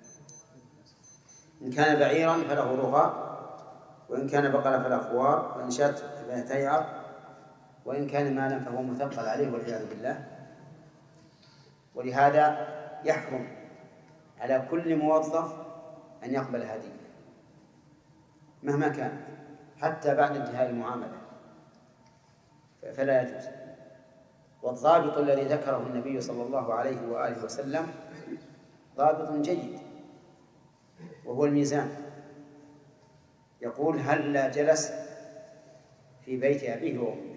إن كان بعيرا فله رغاء، وإن كان بقرة فله خوار، وإن شاة فله تيعر، وإن كان مالا فهو مثقل عليه والعياذ بالله. ولهذا يحرم على كل موظف أن يقبل هدية مهما كان حتى بعد انتهاء المعاملة، فلا يجوز. والضابط الذي ذكره النبي صلى الله عليه وآله وسلم ضابط جيد، وهو الميزان. يقول هل لا جلس في بيت أبيه وأمه،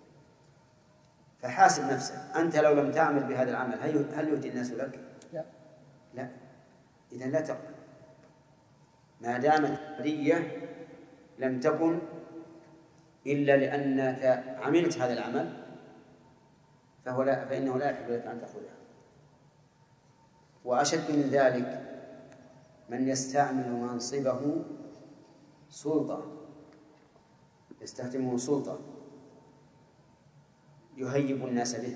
فحاسب نفسك أنت لو لم تعمل بهذا العمل هل يهدي الناس لك؟ لا لا. إذن لا تقبل ما دامت هدية لم تكن إلا لأنك عملت هذا العمل فهو لا فإنه لا يحل لك أن تأخذها. وأشد من ذلك من يستعمل منصبه سلطة، يستخدمه سلطة يهيب الناس به.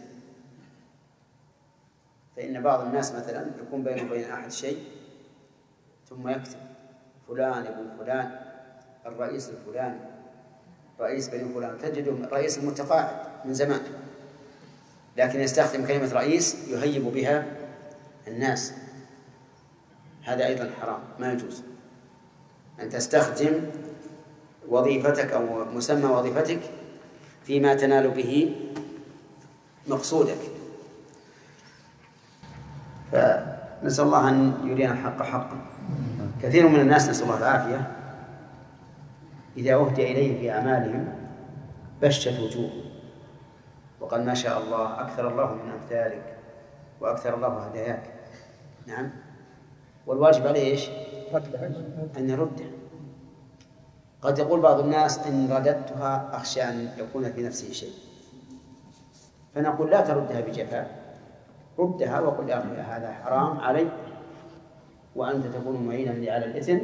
فإن بعض الناس مثلا يكون بينه وبين أحد شيء ثم يكتب فلان ابن فلان الرئيس الفلاني رئيس بني فلان، تجده الرئيس المتقاعد من زمان، لكن يستخدم كلمة رئيس يهيب بها الناس. هذا أيضا حرام، ما يجوز أن تستخدم وظيفتك أو مسمى وظيفتك فيما تنال به مقصودك. فنسأل الله أن يرينا الحق حقا. كثير من الناس نسأل الله العافية إذا أهدي إليهم في أعمالهم بشت وجوههم وقال ما شاء الله أكثر الله من أمثالك وأكثر الله هداياك. نعم، والواجب عليه إيش؟ أن يرده. قد يقول بعض الناس إن رددتها أخشى أن يكون في نفسه شيء، فنقول لا تردها بجفاء، ردها وقل يا أخي هذا حرام علي وأنت تكون معينا لي على الإثم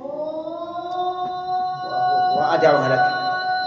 وأدعوها لك.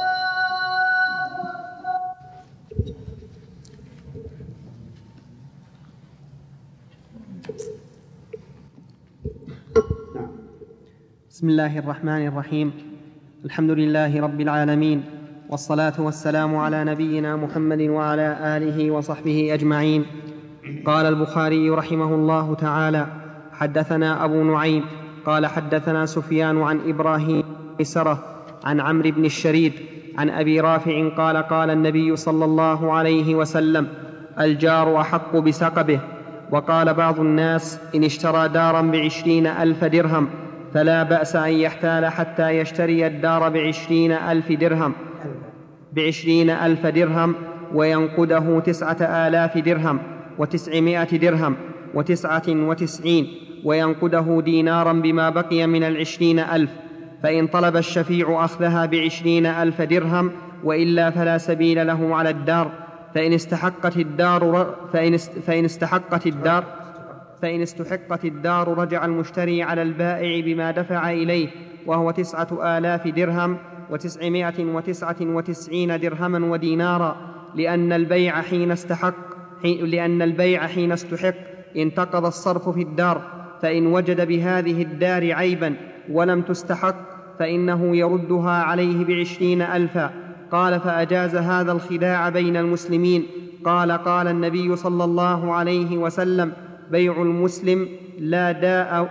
بسم الله الرحمن الرحيم. الحمد لله رب العالمين، والصلاة والسلام على نبينا محمد وعلى آله وصحبه أجمعين. قال البخاري رحمه الله تعالى: حدثنا أبو نعيم قال حدثنا سفيان عن إبراهيم بن سرة عن عمرو بن الشريد عن أبي رافع قال: قال النبي صلى الله عليه وسلم: الجار أحق بسقبه. وقال بعض الناس: إن اشترى دارا بعشرين ألف درهم فلا بأس أن يحتال حتى يشتري الدار بعشرين ألف درهم بعشرين ألف درهم وينقده تسعة آلاف درهم وتسعمائة درهم وتسعة وتسعين وينقده دينارا بما بقي من العشرين ألف، فإن طلب الشفيع أخذها بعشرين ألف درهم وإلا فلا سبيل له على الدار. فإن استحقت الدار فإن فإن استحقت الدار فإن استحقت الدار رجع المشتري على البائع بما دفع إليه، وهو تسعة آلاف درهم وتسعمائة وتسعة وتسعين درهما ودينارا، لأن البيع حين استحق لأن البيع حين استحق انتقض الصرف في الدار. فإن وجد بهذه الدار عيبا ولم تستحق فإنه يردها عليه بعشرين ألفا. قال: فأجاز هذا الخداع بين المسلمين. قال: قال النبي صلى الله عليه وسلم: بيع المسلم لا داء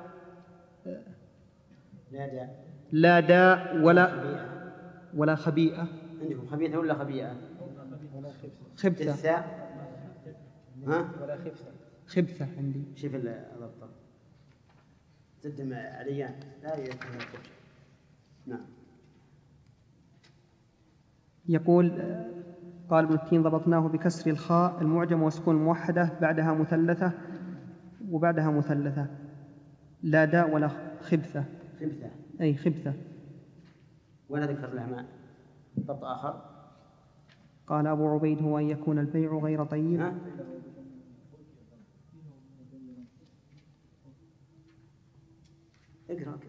لا داء ولا ولا خبيئة. عندكم خبيثة ولا خبيئة؟ خبثة. ها؟ ولا خبثة. خبثة عندي. شوف الضبط. تدم عليان لا يكون خبثة. نعم. يقول: قال ابن التين: ضبطناه بكسر الخاء المعجم وسكون موحدة بعدها مثلثة وبعدها مثلثة. لا داء ولا خبثة. خبثة. أي خبثة. ولا ذكر له ماء ضبط آخر. قال أبو عبيد: هو أن يكون البيع غير طيب. ها؟ اقرأ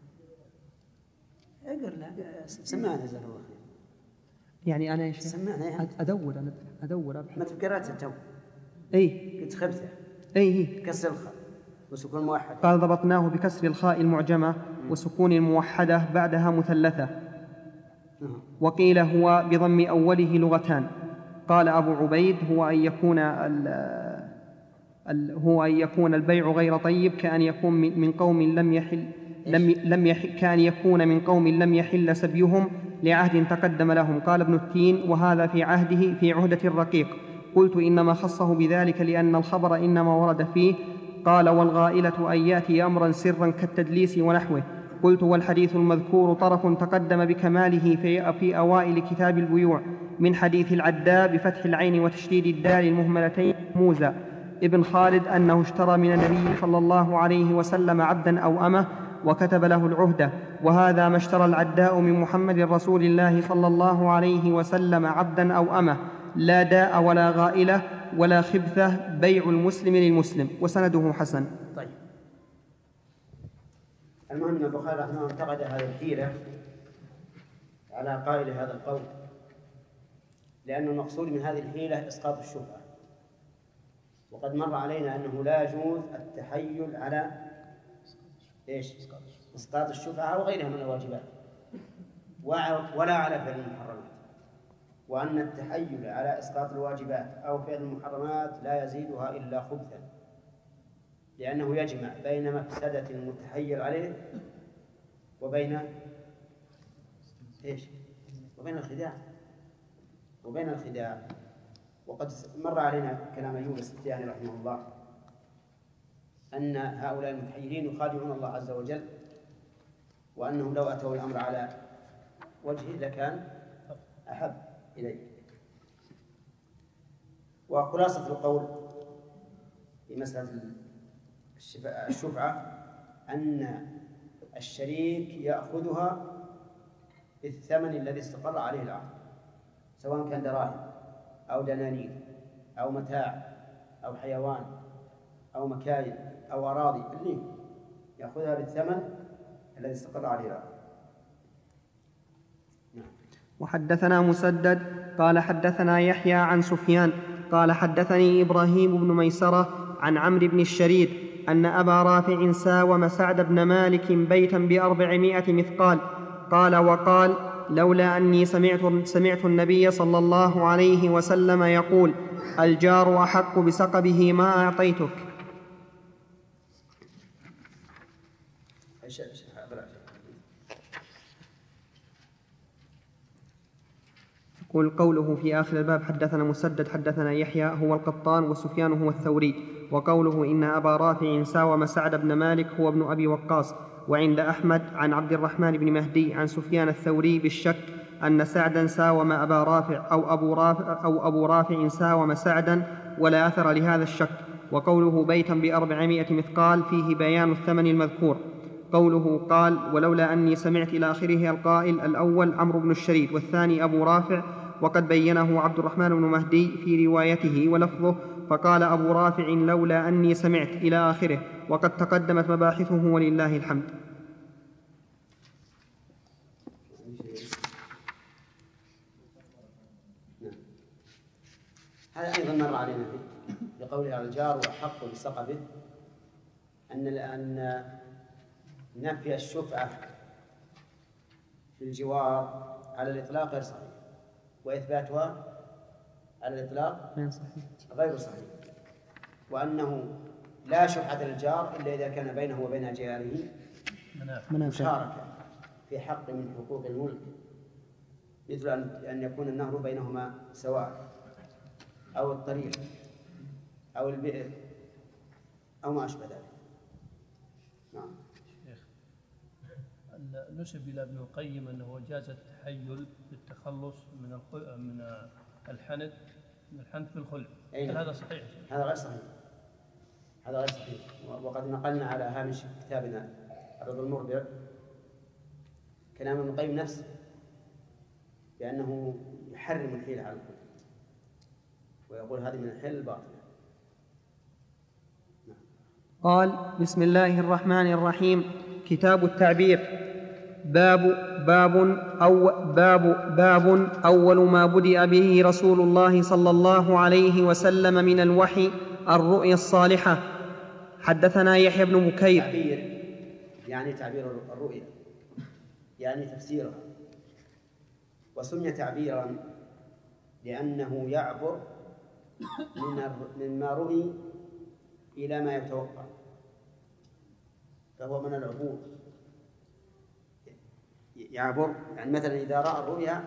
اقرأ اقرأ سمعنا جزاه الله خير. يعني أنا إيش؟ سمعنا يعني. أدور أنا أدور أبحث. ما تقرأت التو. أي. قلت خبثة. أي. كسر الخاء وسكون موحدة. قال: ضبطناه بكسر الخاء المعجمة وسكون الموحدة بعدها مثلثة. وقيل هو بضم أوله لغتان. قال أبو عبيد: هو أن يكون ال هو أن يكون البيع غير طيب، كأن يكون من قوم لم يحل لم لم يحل كأن يكون من قوم لم يحل سبيهم لعهد تقدم لهم. قال ابن التين: وهذا في عهده في عهدة الرقيق. قلت: إنما خصه بذلك لأن الخبر إنما ورد فيه. قال: والغائلة أن يأتي أمرا سرا كالتدليس ونحوه. قلت: والحديث المذكور طرف تقدم بكماله في, في أوائل كتاب البيوع من حديث العداء بفتح العين وتشديد الدال المهملتين موزى ابن خالد أنه اشترى من النبي صلى الله عليه وسلم عبدا أو أمه وكتب له العهدة. وهذا ما اشترى العداء من محمد رسول الله صلى الله عليه وسلم عبدا أو أمه، لا داء ولا غائلة ولا خبثة، بيع المسلم للمسلم. وسنده حسن. طيب، المهم أن البخاري رحمه الله انتقد هذه الحيلة على قائل هذا القول، لأن المقصود من هذه الحيلة إسقاط الشبهة، وقد مر علينا أنه لا يجوز التحيل على إيش؟ إسقاط الشبهة أو غيرها من الواجبات، ولا على فعل المحرمات، وأن التحيل على إسقاط الواجبات أو فعل المحرمات لا يزيدها إلا خبثا، لأنه يجمع بين مفسدة المتحيل عليه وبين إيش؟ وبين الخداع وبين الخداع وقد مر علينا كلام أيوب السختياني رحمه الله أن هؤلاء المتحيلين يخادعون الله عز وجل، وأنهم لو أتوا الأمر على وجهه لكان أحب إليه. وخلاصة القول في مسألة الشفعة أن الشريك يأخذها بالثمن الذي استقر عليه العقد، سواء كان دراهم أو دنانير أو متاع أو حيوان أو مكاين أو أراضي، اللي يأخذها بالثمن الذي استقر عليه العقد. وحدثنا مسدد قال حدثنا يحيى عن سفيان قال حدثني إبراهيم بن ميسرة عن عمرو بن الشريد أن أبا رافع ساوم سعد بن مالك بيتا بأربعمائة مثقال. قال وقال لولا أني سمعت, سمعت النبي صلى الله عليه وسلم يقول الجار أحق بسقبه ما أعطيتك. يقول قوله في آخر الباب حدثنا مسدد حدثنا يحيى هو القطان وسفيان هو الثوري. وقوله إن أبا رافع ساوم سعد بن مالك هو ابن أبي وقاص. وعند أحمد عن عبد الرحمن بن مهدي عن سفيان الثوري بالشك أن سعدا ساوم أبا رافع أو أبو رافع, أو أبو رافع ساوم سعدا، ولا أثر لهذا الشك. وقوله بيتا بأربعمائة مثقال فيه بيان الثمن المذكور. قوله قال ولولا أني سمعت إلى آخره القائل الأول عمرو بن الشريد والثاني أبو رافع، وقد بينه عبد الرحمن بن مهدي في روايته ولفظه فقال أبو رافع لولا أني سمعت إلى آخره، وقد تقدمت مباحثه ولله الحمد. هذا أيضا مر علينا بقولها الجار وحق بسقبه أن أن نفي الشفعة في الجوار على الإطلاق غير صحيح، وإثباتها على الإطلاق غير صحيح، وأنه لا شفعة للجار إلا إذا كان بينه وبين جاره مشاركة في حق من حقوق الملك، مثل أن يكون النهر بينهما سواء أو الطريق أو البئر أو ما أشبه ذلك. نعم. نسب إلى ابن القيم أنه جاز التحيل بالتخلص من من الحنث من الحنث بالخلع. هل هذا صحيح؟ هذا غير صحيح. هذا غير صحيح. وقد نقلنا على هامش كتابنا الرضا المربع كلام ابن القيم نفسه بأنه يحرم الحيلة على الخلع، ويقول هذه من الحيل الباطل. قال بسم الله الرحمن الرحيم. كتاب التعبير. باب باب أو باب باب أول ما بدأ به رسول الله صلى الله عليه وسلم من الوحي الرؤيا الصالحة. حدثنا يحيى بن بكير. تعبير يعني تعبير الرؤيا يعني تفسيرها، وسمي تعبيرا لأنه يعبر مما رؤي إلى ما يتوقع، فهو من العبور. يعبر يعني مثلا إذا رأى الرؤيا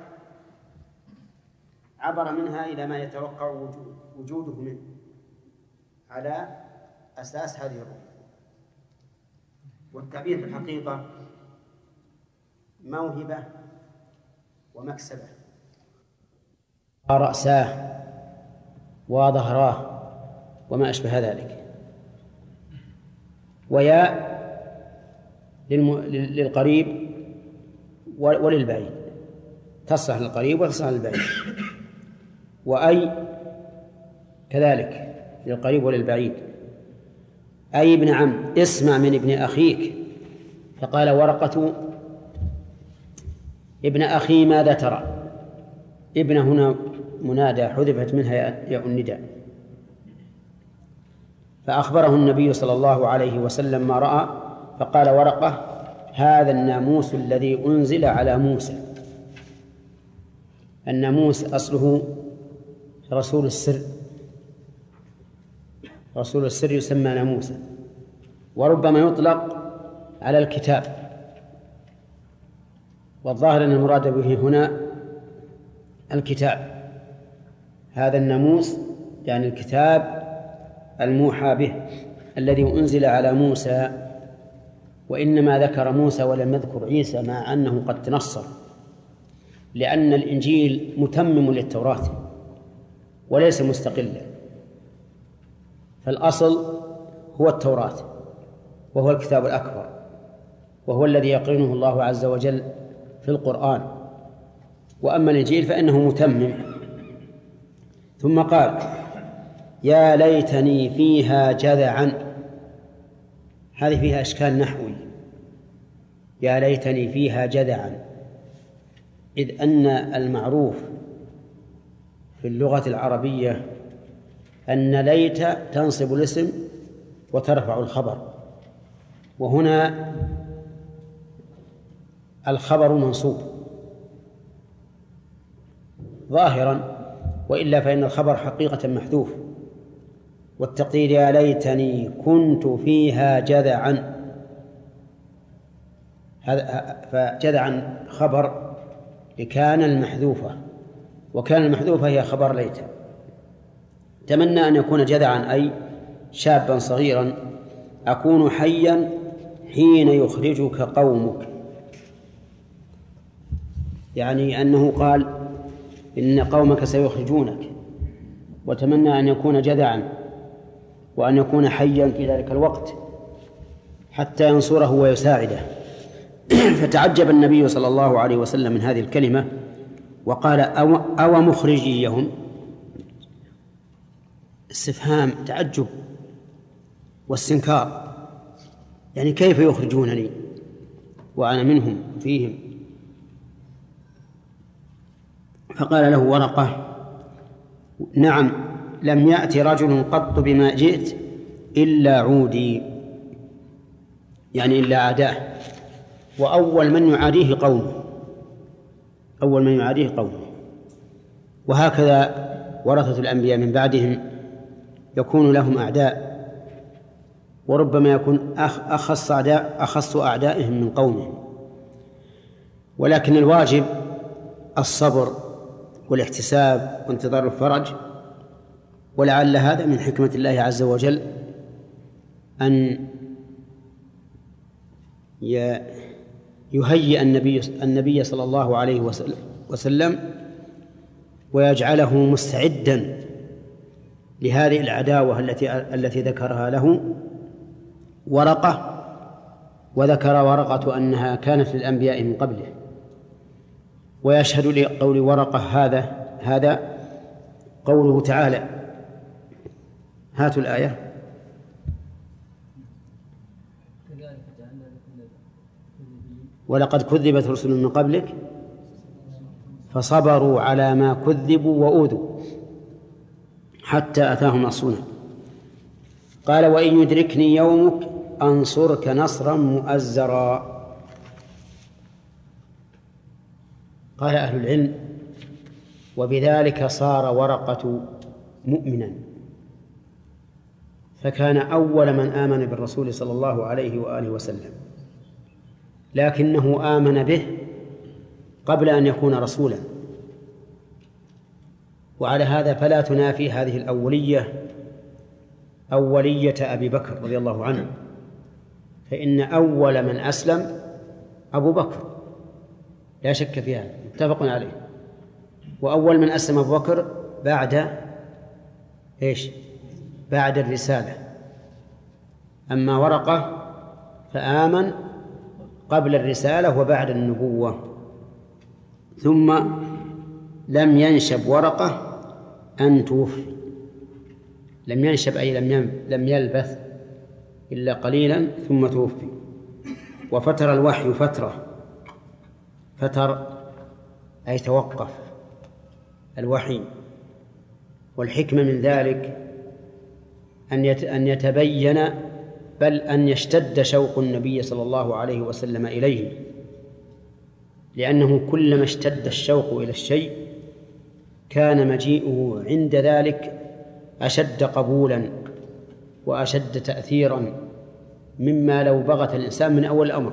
عبر منها إلى ما يتوقع وجود وجوده منه على أساس هذه الرؤيا. والتعبير في الحقيقة موهبة ومكسبة. رأساه وظهراه وما أشبه ذلك. ويا للقريب وللبعيد، تصلح للقريب وتصلح للبعيد. وأي كذلك للقريب وللبعيد. أي ابن عم اسمع من ابن أخيك. فقال ورقة ابن أخي ماذا ترى؟ ابن هنا منادى حذفت منها ياء النداء. فأخبره النبي صلى الله عليه وسلم ما رأى، فقال ورقة هذا الناموس الذي أنزل على موسى. الناموس أصله رسول السر، رسول السر يسمى ناموسا، وربما يطلق على الكتاب، والظاهر أن المراد به هنا الكتاب. هذا الناموس يعني الكتاب الموحى به الذي أنزل على موسى. وإنما ذكر موسى ولم يذكر عيسى مع أنه قد تنصر، لأن الإنجيل متمم للتوراة وليس مستقلا، فالأصل هو التوراة وهو الكتاب الأكبر، وهو الذي يقرنه الله عز وجل في القرآن. وأما الإنجيل فإنه متمم. ثم قال يا ليتني فيها جذعا. هذه فيها إشكال نحوي، يا ليتني فيها جذعا، إذ أن المعروف في اللغة العربية أن ليت تنصب الاسم وترفع الخبر، وهنا الخبر منصوب ظاهرا، وإلا فإن الخبر حقيقة محذوف، والتقدير يا ليتني كنت فيها جذعا. فجذعا خبر لكان المحذوفة، وكان المحذوفة هي خبر ليت. تمنى أن يكون جذعا أي شابا صغيرا أكون حيا حين يخرجك قومك، يعني أنه قال إن قومك سيخرجونك، وتمنى أن يكون جذعا وأن يكون حيا في ذلك الوقت حتى ينصره ويساعده. فتعجب النبي صلى الله عليه وسلم من هذه الكلمة وقال أو, أو مخرجيهم. استفهام تعجب واستنكار، يعني كيف يخرجونني وأنا منهم فيهم؟ فقال له ورقة نعم لم يأتي رجل قط بما جئت إلا عودي، يعني إلا عداه، وأول من يعاديه قومه، أول من يعاديه قومه. وهكذا ورثة الأنبياء من بعدهم يكون لهم أعداء، وربما يكون أخص أعداء أخص أعدائهم من قومهم، ولكن الواجب الصبر والاحتساب وانتظار الفرج. ولعل هذا من حكمة الله عز وجل أن يهيئ النبي النبي صلى الله عليه وسلم ويجعله مستعدا لهذه العداوة التي التي ذكرها له ورقة، وذكر ورقة أنها كانت للأنبياء من قبله. ويشهد لقول ورقة هذا هذا قوله تعالى، هاتوا الآية. ولقد كذبت رسل من قبلك فصبروا على ما كذبوا وأوذوا حتى أتاهم نصرنا. قال وإن يدركني يومك أنصرك نصرا مؤزرا. قال أهل العلم وبذلك صار ورقة مؤمنا، فكان أول من آمن بالرسول صلى الله عليه وآله وسلم، لكنه آمن به قبل أن يكون رسولا. وعلى هذا فلا تنافي هذه الأولية أولية أبي بكر رضي الله عنه، فإن أول من أسلم أبو بكر لا شك في هذا، متفق عليه. وأول من أسلم أبو بكر بعد إيش؟ بعد الرسالة. أما ورقة فآمن قبل الرسالة وبعد النبوة، ثم لم ينشب ورقة أن توفي. لم ينشب أي لم لم يلبث إلا قليلا ثم توفي. وفتر الوحي فترة، فتر أي توقف الوحي. والحكمة من ذلك أن يتبين بل أن يشتد شوق النبي صلى الله عليه وسلم إليه، لأنه كلما اشتد الشوق إلى الشيء كان مجيئه عند ذلك أشد قبولا وأشد تأثيرا مما لو بغت الإنسان من أول الأمر.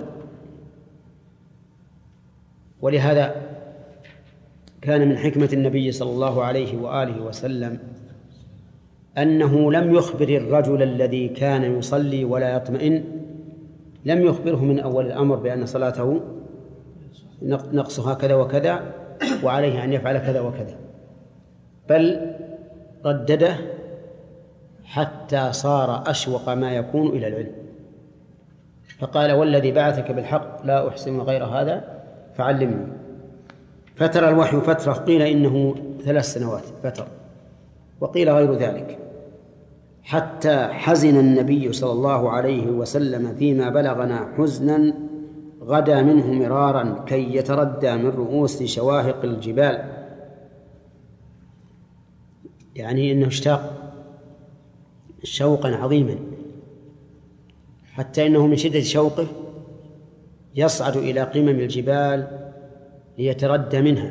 ولهذا كان من حكمة النبي صلى الله عليه وآله وسلم أنه لم يخبر الرجل الذي كان يصلي ولا يطمئن، لم يخبره من أول الأمر بأن صلاته نقصها كذا وكذا وعليه أن يفعل كذا وكذا، بل ردده حتى صار أشوق ما يكون إلى العلم، فقال: والذي بعثك بالحق لا أحسن غير هذا فعلمني. فترى الوحي فترة، قيل إنه ثلاث سنوات فترة، وقيل غير ذلك، حتى حزن النبي صلى الله عليه وسلم فيما بلغنا حزنا غدا منه مرارا كي يتردى من رؤوس شواهق الجبال. يعني إنه اشتاق شوقا عظيما، حتى إنه من شدة شوقه يصعد إلى قمم الجبال ليتردى منها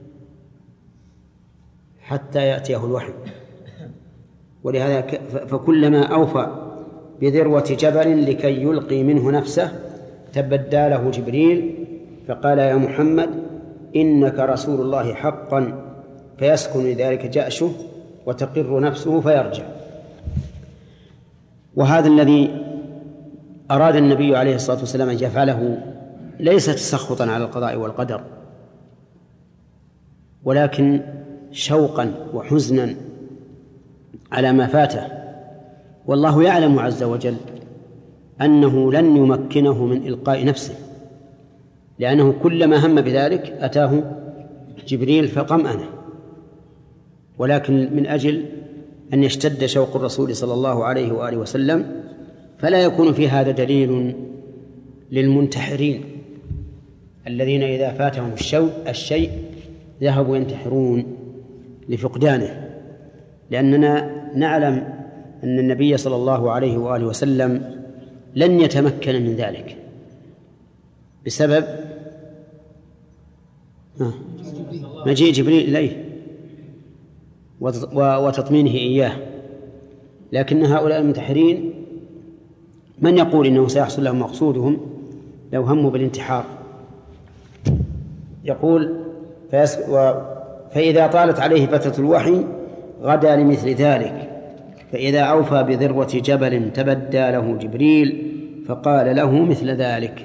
حتى يأتيه الوحي. ولهذا فكلما أوفى بذروة جبل لكي يلقي منه نفسه تبدى له جبريل فقال: يا محمد إنك رسول الله حقا، فيسكن لذلك جأشه وتقر نفسه فيرجع. وهذا الذي أراد النبي عليه الصلاة والسلام أن يفعله ليس تسخطا على القضاء والقدر، ولكن شوقا وحزنا على ما فاته. والله يعلم عز وجل أنه لن يمكنه من إلقاء نفسه، لأنه كلما هم بذلك أتاه جبريل فطمأنه. ولكن من أجل أن يشتد شوق الرسول صلى الله عليه وآله وسلم فلا يكون في هذا دليل للمنتحرين الذين إذا فاتهم الشيء ذهبوا ينتحرون لفقدانه، لأننا نعلم أن النبي صلى الله عليه وآله وسلم لن يتمكن من ذلك بسبب مجيء جبريل إليه وتطمينه إياه. لكن هؤلاء المنتحرين من يقول إنه سيحصل لهم مقصودهم لو هموا بالانتحار؟ يقول: فإذا طالت عليه فترة الوحي غدا لمثل ذلك، فإذا أوفى بذروة جبل تبدى له جبريل فقال له مثل ذلك.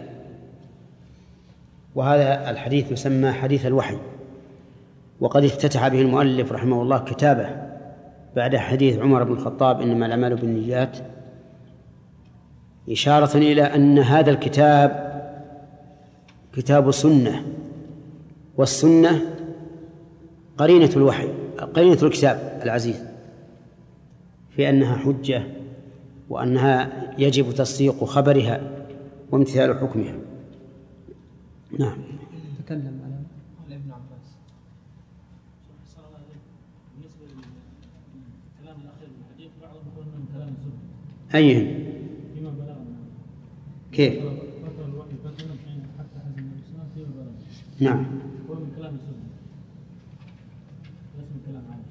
وهذا الحديث يسمى حديث الوحي، وقد افتتح به المؤلف رحمه الله كتابه بعد حديث عمر بن الخطاب إنما الأعمال بالنيات، إشارة إلى أن هذا الكتاب كتاب سنة، والسنة قرينة الوحي، قرينة الكتاب العزيز، في أنها حجة وأنها يجب تصديق خبرها وامتثال حكمها. نعم. تكلم على ابن عباس بالنسبة للكلام الأخير من الحديث بعضهم يقول من كلام الزهري. أيهم؟ فيما بلغنا. كيف؟ فترة الوحي فترة حتى حزن النبي صلى الله عليه وسلم فيما بلغنا. نعم. هو من كلام الزهري ليس من كلام عام.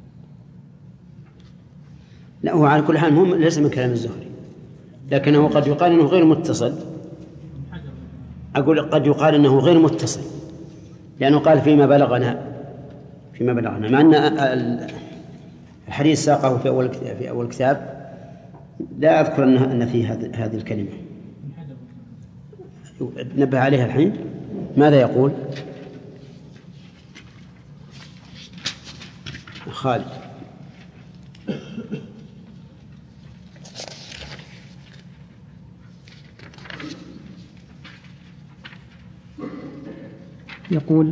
لا، هو على كل حال هم ليس من كلام الزهري، لكنه قد يقال انه غير متصل. اقول قد يقال انه غير متصل لانه قال فيما بلغنا فيما بلغنا مع ان الحديث ساقه في اول في اول كتاب لا اذكر ان ان فيه هذه الكلمه. نبه عليها الحين. ماذا يقول خالد؟ يقول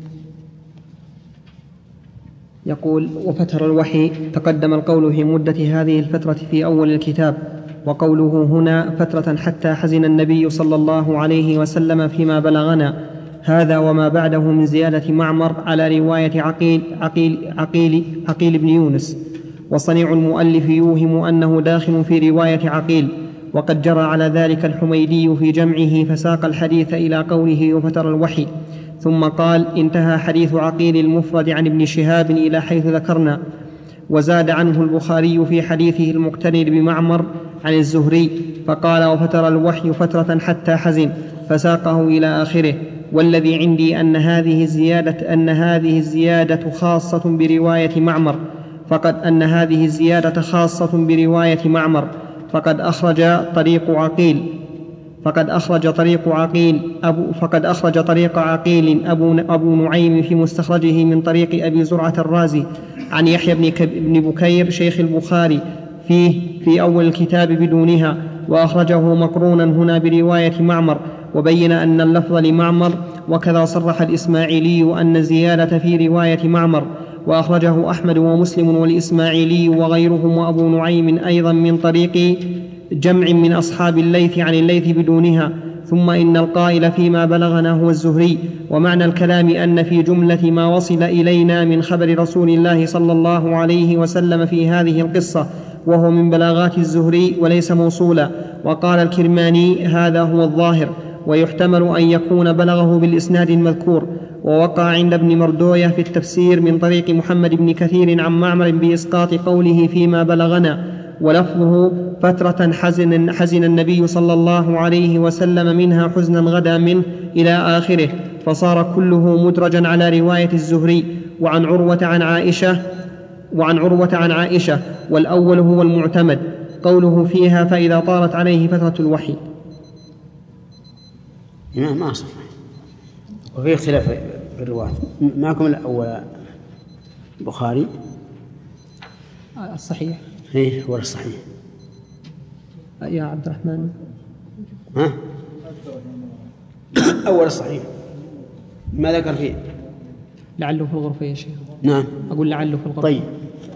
يقول وفتر الوحي تقدم القول في مدة هذه الفترة في أول الكتاب، وقوله هنا فترة حتى حزن النبي صلى الله عليه وسلم فيما بلغنا، هذا وما بعده من زيادة معمر على رواية عقيل, عقيل, عقيل, عقيل بن يونس. وصنيع المؤلف يوهم أنه داخل في رواية عقيل، وقد جرى على ذلك الحميدي في جمعه فساق الحديث إلى قوله وفتر الوحي، ثم قال انتهى حديث عقيل المفرد عن ابن شهاب إلى حيث ذكرنا. وزاد عنه البخاري في حديثه المقترن بمعمر عن الزهري فقال وفتر الوحي فترة حتى حزن، فساقه إلى آخره. والذي عندي أن هذه الزيادة أن هذه الزيادة خاصة برواية معمر فقد أن هذه الزيادة خاصة برواية معمر فقد أخرج طريق عقيل فقد أخرج طريق عقيل أبو فقد أخرج طريق عقيل أبو, أبو نعيم في مستخرجه من طريق أبي زرعة الرازي عن يحيى بن, بن بكير شيخ البخاري فيه في أول الكتاب بدونها، وأخرجه مقرونا هنا برواية معمر، وبين أن اللفظ لمعمر. وكذا صرح الإسماعيلي أن زيادة في رواية معمر، وأخرجه أحمد ومسلم والإسماعيلي وغيرهم وأبو نعيم أيضا من طريق جمع من أصحاب الليث عن الليث بدونها. ثم إن القائل فيما بلغنا هو الزهري. ومعنى الكلام أن في جملة ما وصل إلينا من خبر رسول الله صلى الله عليه وسلم في هذه القصة وهو من بلاغات الزهري وليس موصولا. وقال الكرماني هذا هو الظاهر، ويحتمل أن يكون بلغه بالإسناد المذكور. ووقع عند ابن مردوية في التفسير من طريق محمد بن كثير عن معمر بإسقاط قوله فيما بلغنا، ولفظه فترة حزن, حزن النبي صلى الله عليه وسلم منها حزنا غدا منه إلى آخره، فصار كله مدرجا على رواية الزهري. وعن عروة عن عائشة وعن عروة عن عائشة والأول هو المعتمد، قوله فيها فإذا طالت عليه فترة الوحي. ما ما صح، وفي اختلاف في الرواية. معكم الأول البخاري الصحيح ايه هو الصحيح يا عبد الرحمن. ها أول الصحيح ما ذكر فيه؟ لعله في الغرفة يا شيخ. نعم أقول لعله في الغرفة. طيب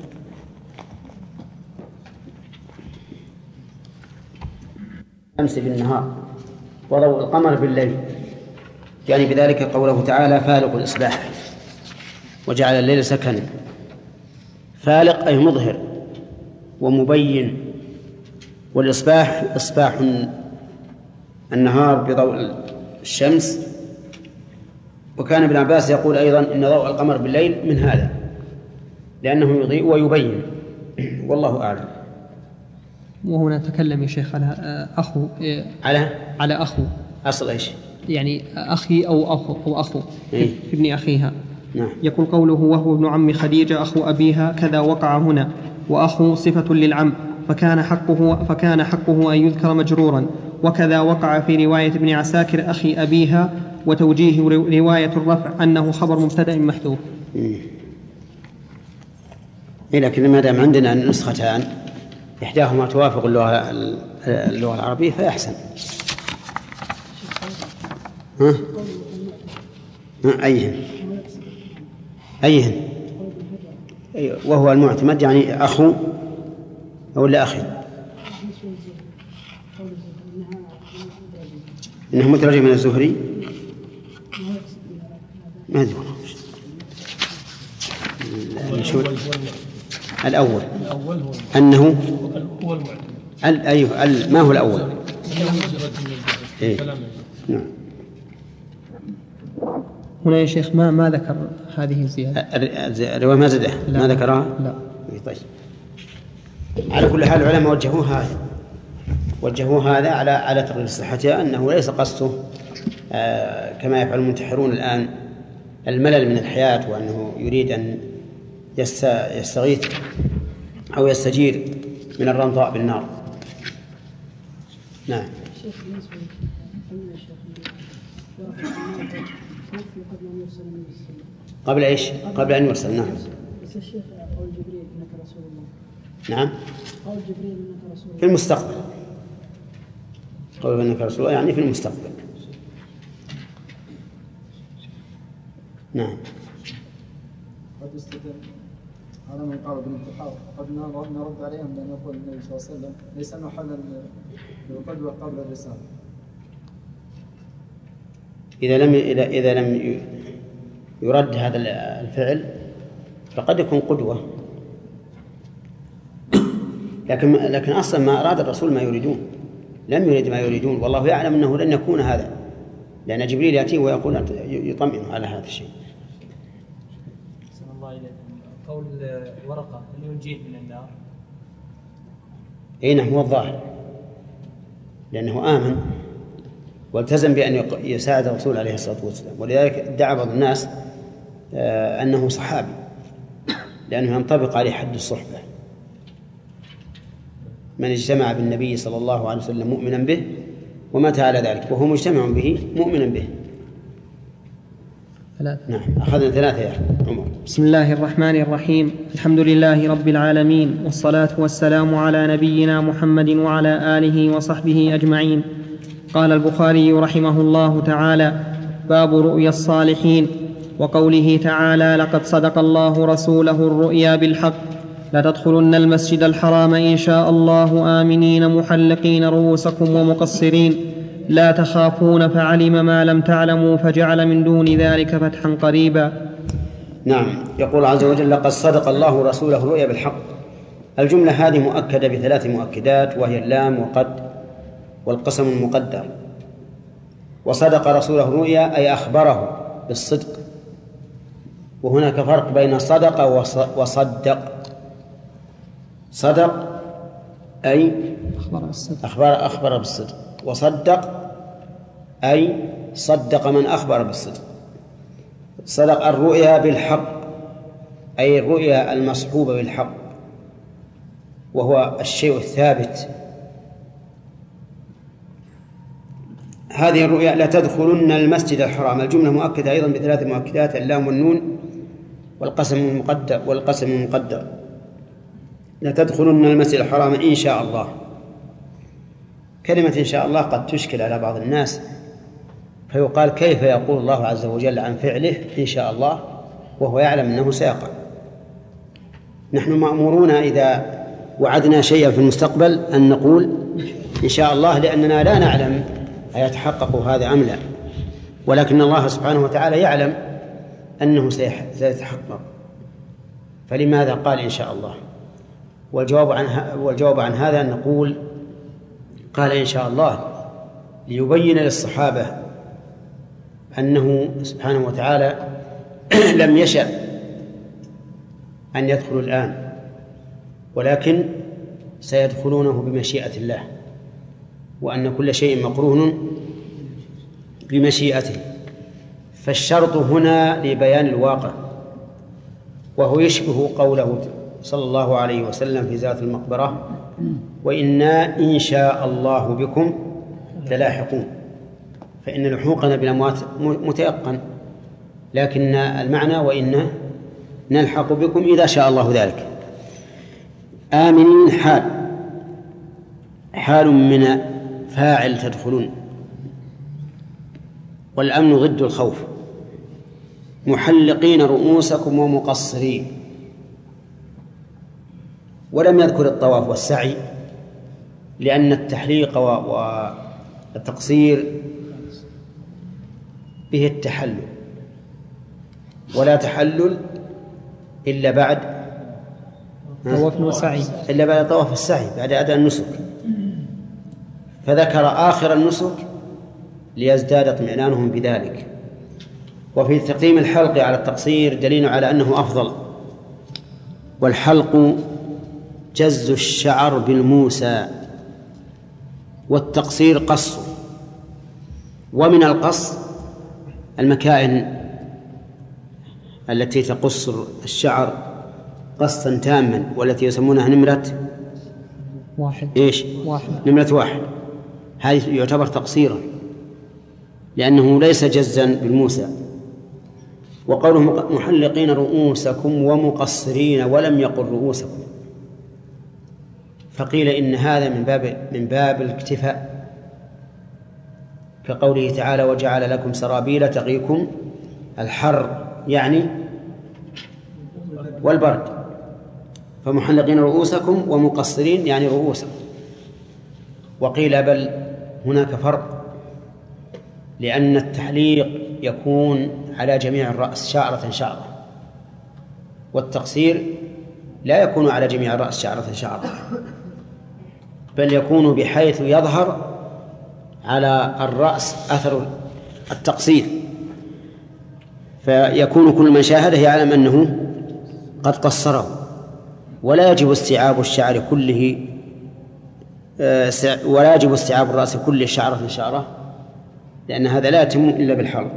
أمس بالنهار وضوء القمر بالليل، يعني بذلك قوله تعالى فالق الإصباح وجعل الليل سكنا. فالق أي مظهر ومبين، والإصباح إصباح النهار بضوء الشمس. وكان ابن عباس يقول أيضا إن ضوء القمر بالليل من هذا لأنه يضيء ويبين، والله أعلم. وهنا تكلم يا شيخ على أخو على على أخو أصل إيش؟ يعني أخي أو أخو أو أخو إيه؟ في ابن أخيها. نعم. يقول قوله وهو ابن عم خديجة أخو أبيها كذا وقع هنا، وأخو صفة للعم فكان حقه فكان حقه أن يذكر مجرورا. وكذا وقع في رواية ابن عساكر أخي أبيها، وتوجيه رواية الرفع أنه خبر مبتدأ محذوف. إيه لكن ما دام عندنا نسختان إحداهما توافق اللغة اللغة العربية فأحسن. ها؟ ها أيهن أيهن وهو المعتمد يعني أخو أو لا أخي، إنه مترجم من الزهري ما أدري الأول أنه أيوه ما هو الأول؟ إيه؟ نعم. هنا يا شيخ ما ما ذكر هذه الزيادة. الرواية ما زادها ما ذكرها؟ لا. طيب على كل حال العلماء وجهوا هذا وجهوا هذا على على تقرير صحتها، أنه ليس قصده آه كما يفعل المنتحرون الآن الملل من الحياة، وأنه يريد أن يستغيث أو يستجير من الرمضاء بالنار. نعم. قبل إيش؟ قبل أن يرسل. نعم. بس الشيخ قول جبريل إنك رسول الله. نعم. قول جبريل إنك رسول الله في المستقبل. قول إنك رسول الله يعني في المستقبل. نعم. قد يستدل على من قال بالانتحار، قد نرد عليهم بأن يقول النبي صلى الله عليه وسلم ليس أنه حل القدوة قبل الرسالة. إذا لم إذا إذا لم يرد هذا الفعل فقد يكون قدوة، لكن لكن أصلا ما أراد الرسول ما يريدون، لم يريد ما يريدون، والله يعلم أنه لن يكون هذا، لأن جبريل يأتيه ويقول يطمئن على هذا الشيء. أحسن الله إليكم. قول ورقة أن ينجيه من النار. أي نعم، هو الظاهر، لأنه آمن والتزم بأن يساعد الرسول عليه الصلاة والسلام، ولذلك ادعى بعض الناس أنه صحابي لأنه ينطبق عليه حد الصحبة. من اجتمع بالنبي صلى الله عليه وسلم مؤمنا به ومات على ذلك وهو مجتمع به مؤمنا به. ثلاثة. نعم، أخذنا ثلاثة يا عمر. بسم الله الرحمن الرحيم. الحمد لله رب العالمين، والصلاة والسلام على نبينا محمد وعلى آله وصحبه أجمعين. قال البخاري رحمه الله تعالى: باب رؤيا الصالحين. وقوله تعالى: لقد صدق الله رسوله الرؤيا بالحق لتدخلن المسجد الحرام إن شاء الله آمنين محلقين رؤوسكم ومقصرين لا تخافون فعلم ما لم تعلموا فجعل من دون ذلك فتحا قريبا. نعم، يقول عز وجل: لقد صدق الله رسوله الرؤيا بالحق. الجملة هذه مؤكدة بثلاث مؤكدات، وهي اللام وقد والقسم المقدر. وصدق رسوله الرؤيا أي أخبره بالصدق، وهناك فرق بين صدق وصدق. صدق أي أخبر, أخبر بالصدق، وصدق أي صدق من أخبر بالصدق. صدق الرؤيا بالحق أي الرؤيا المصحوبة بالحق، وهو الشيء الثابت. هذه الرؤيا: لا تدخلن المسجد الحرام. الجملة مؤكدة أيضا بثلاث مؤكدات: اللام والنون والقسم المقدر والقسم المقدر. لا تدخلن المسجد الحرام إن شاء الله. كلمة إن شاء الله قد تشكل على بعض الناس، فيقال: كيف يقول الله عز وجل عن فعله إن شاء الله وهو يعلم أنه سيقع؟ نحن مأمورون إذا وعدنا شيئا في المستقبل أن نقول إن شاء الله، لأننا لا نعلم أيتحقق هذا أم لا، ولكن الله سبحانه وتعالى يعلم أنه سيتحقق، فلماذا قال إن شاء الله؟ والجواب عن والجواب عن هذا أن نقول: قال إن شاء الله ليبين للصحابة أنه سبحانه وتعالى لم يشأ أن يدخلوا الآن، ولكن سيدخلونه بمشيئة الله، وأن كل شيء مقرون بمشيئته. فالشرط هنا لبيان الواقع، وهو يشبه قوله صلى الله عليه وسلم في زيارة المقبرة: وإنا إن شاء الله بكم للاحقون. فإن لحوقنا بالأموات متيقن، لكن المعنى وإنا نلحق بكم إذا شاء الله ذلك. آمنين حال حال من فاعل تدخلون، والأمن ضد الخوف. محلقين رؤوسكم ومقصرين، ولم يذكر الطواف والسعي، لأن التحليق والتقصير به التحلل، ولا تحلل إلا بعد طواف وسعي إلا بعد طواف السعي، بعد أداء النسك. فذكر آخر النسك ليزداد اطمئنانهم بذلك. وفي تقديم الحلق على التقصير دليل على أنه أفضل. والحلق جز الشعر بالموسى، والتقصير قص. ومن القص المكائن التي تقص الشعر قصا تاما، والتي يسمونها نمرة واحد. إيش؟ واحد. نمرة واحد. هذه يعتبر تقصيرا لأنه ليس جزا بالموسى. وقوله محلقين رؤوسكم ومقصرين ولم يقل رؤوسكم، فقيل إن هذا من باب من باب الاكتفاء، كقوله تعالى: وجعل لكم سرابيل تقيكم الحر يعني والبرد. فمحلقين رؤوسكم ومقصرين يعني رؤوسكم. وقيل بل هناك فرق، لأن التحليق يكون على جميع الرأس شعرة شعرة، والتقصير لا يكون على جميع الرأس شعرة شعرة، بل يكون بحيث يظهر على الرأس أثر التقصير، فيكون كل من شاهده يعلم أنه قد قصره. ولا يجب استيعاب الشعر كله، ولا يجب استيعاب الرأس كله شعرة شعرة، لأن هذا لا يتم إلا بالحلق.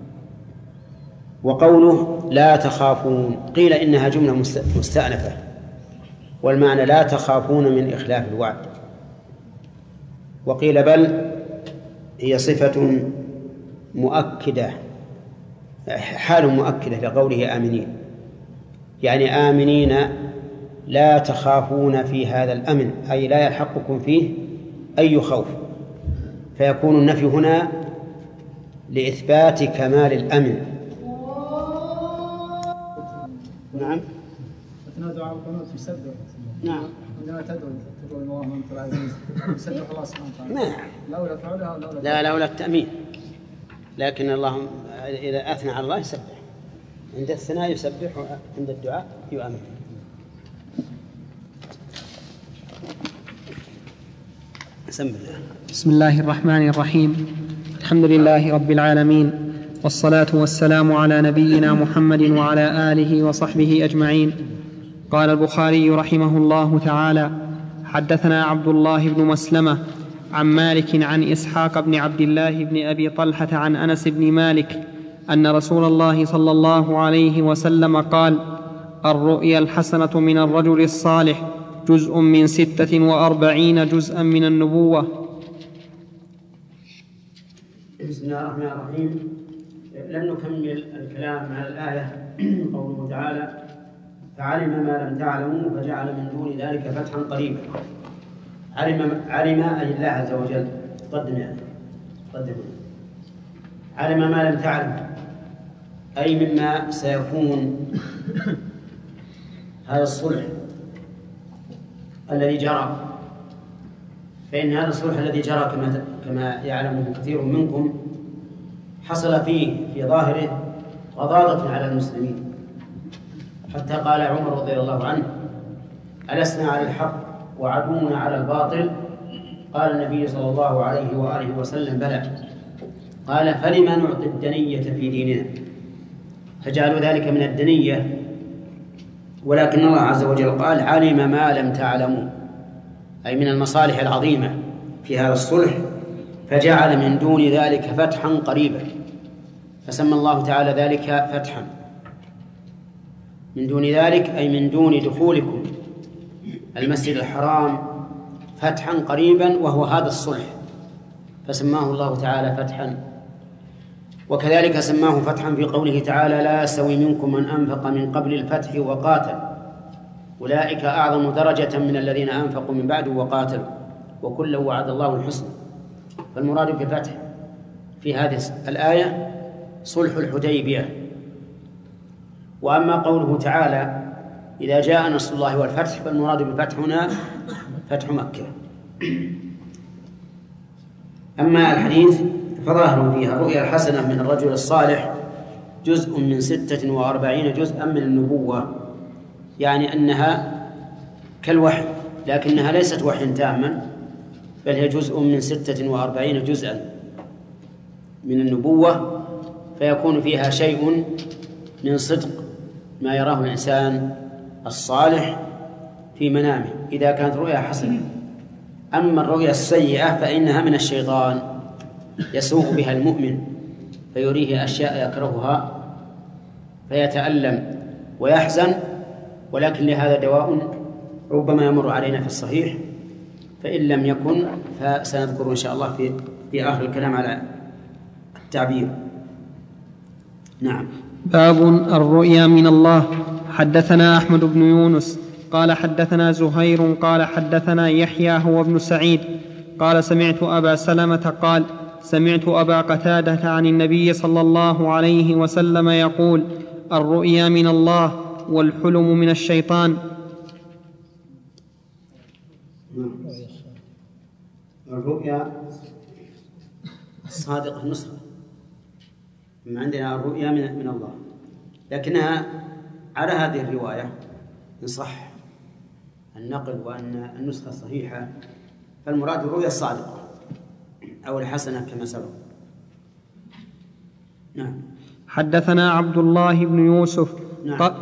وقوله لا تخافون قيل إنها جملة مستأنفة، والمعنى لا تخافون من إخلاف الوعد. وقيل بل هي صفة مؤكدة، حال مؤكدة لقوله آمنين، يعني آمنين لا تخافون في هذا الأمن، أي لا يلحقكم فيه أي خوف. فيكون النفي هنا لإثبات كمال الأمن. نعم. أثناء دعاء القنوت يسبح. نعم. عندما تدعو تقول اللهم أنت العزيز يسبح الله سبحانه وتعالى. نعم. لولا فعلها لولا لا لولا التأمين، لكن اللهم إذا أثنى على الله يسبح، عند الثناء يسبح، عند الدعاء يؤمن. بسم الله. بسم الله الرحمن الرحيم. الحمد لله رب العالمين، والصلاة والسلام على نبينا محمد وعلى آله وصحبه أجمعين. قال البخاري رحمه الله تعالى: حدثنا عبد الله بن مسلمة عن مالك عن إسحاق بن عبد الله بن أبي طلحة عن أنس بن مالك أن رسول الله صلى الله عليه وسلم قال: الرؤيا الحسنة من الرجل الصالح جزء من ستة وأربعين جزءا من النبوة. بسم الله الرحمن الرحيم. لم نكمل الكلام على الآية. قوله تعالى: فعلم ما لم تعلموا فجعل من دون ذلك فتحا قريبا. علم علم أي الله عز وجل. قدم يعني قدم علم ما لم تعلم، أي مما سيكون هذا الصلح الذي جرى. فإن هذا الصلح الذي جرى كما كما يعلمه كثير منكم حصل فيه في ظاهره غضاضة على المسلمين، حتى قال عمر رضي الله عنه: ألسنا على الحق وعدونا على الباطل؟ قال النبي صلى الله عليه وآله وسلم: بلى. قال: فلما نعطي الدنية في ديننا؟ فجعلوا ذلك من الدنية، ولكن الله عز وجل قال: علم ما لم تعلموا، أي من المصالح العظيمة في هذا الصلح، فجعل من دون ذلك فتحا قريبا، فسمى الله تعالى ذلك فتحا. من دون ذلك أي من دون دخولكم المسجد الحرام فتحا قريبا، وهو هذا الصلح، فسماه الله تعالى فتحا. وكذلك سماه فتحا في قوله تعالى: لا يستوي منكم من أنفق من قبل الفتح وقاتل أولئك أعظم درجة من الذين أنفقوا من بعد وقاتلوا وكلا وعد الله الحسنى. فالمراد بالفتح في هذه الآية صلح الحديبية. وأما قوله تعالى: إذا جاء نصر الله والفتح، فالمراد بالفتح هنا فتح مكة. أما الحديث فظاهر فيها الرؤيا الحسنة من الرجل الصالح جزء من ستة وأربعين جزءا من النبوة، يعني أنها كالوحي، لكنها ليست وحيا تاما، بل هي جزء من ستة وأربعين جزءا من النبوة، فيكون فيها شيء من صدق ما يراه الإنسان الصالح في منامه إذا كانت رؤيا حسنة. أما الرؤيا السيئة فإنها من الشيطان يسوء بها المؤمن، فيريه أشياء يكرهها فيتألم ويحزن، ولكن لهذا دواء ربما يمر علينا في الصحيح، فإن لم يكن فسنذكر إن شاء الله في في آخر الكلام على التعبير. نعم. باب الرؤيا من الله. حدثنا أحمد بن يونس قال حدثنا زهير قال حدثنا يحيى هو ابن سعيد قال سمعت أبا سلمة قال سمعت أبا قتادة عن النبي صلى الله عليه وسلم يقول: الرؤيا من الله والحلم من الشيطان. الرؤيا الصادقة النصرة، من عندنا الرؤيا من, من الله، لكنها على هذه الرواية إن صح النقل وأن النسخة صحيحة فالمراد الرؤيا الصادقة أو الحسنة كما سبق. نعم. حدثنا عبد الله بن يوسف. نعم. ق...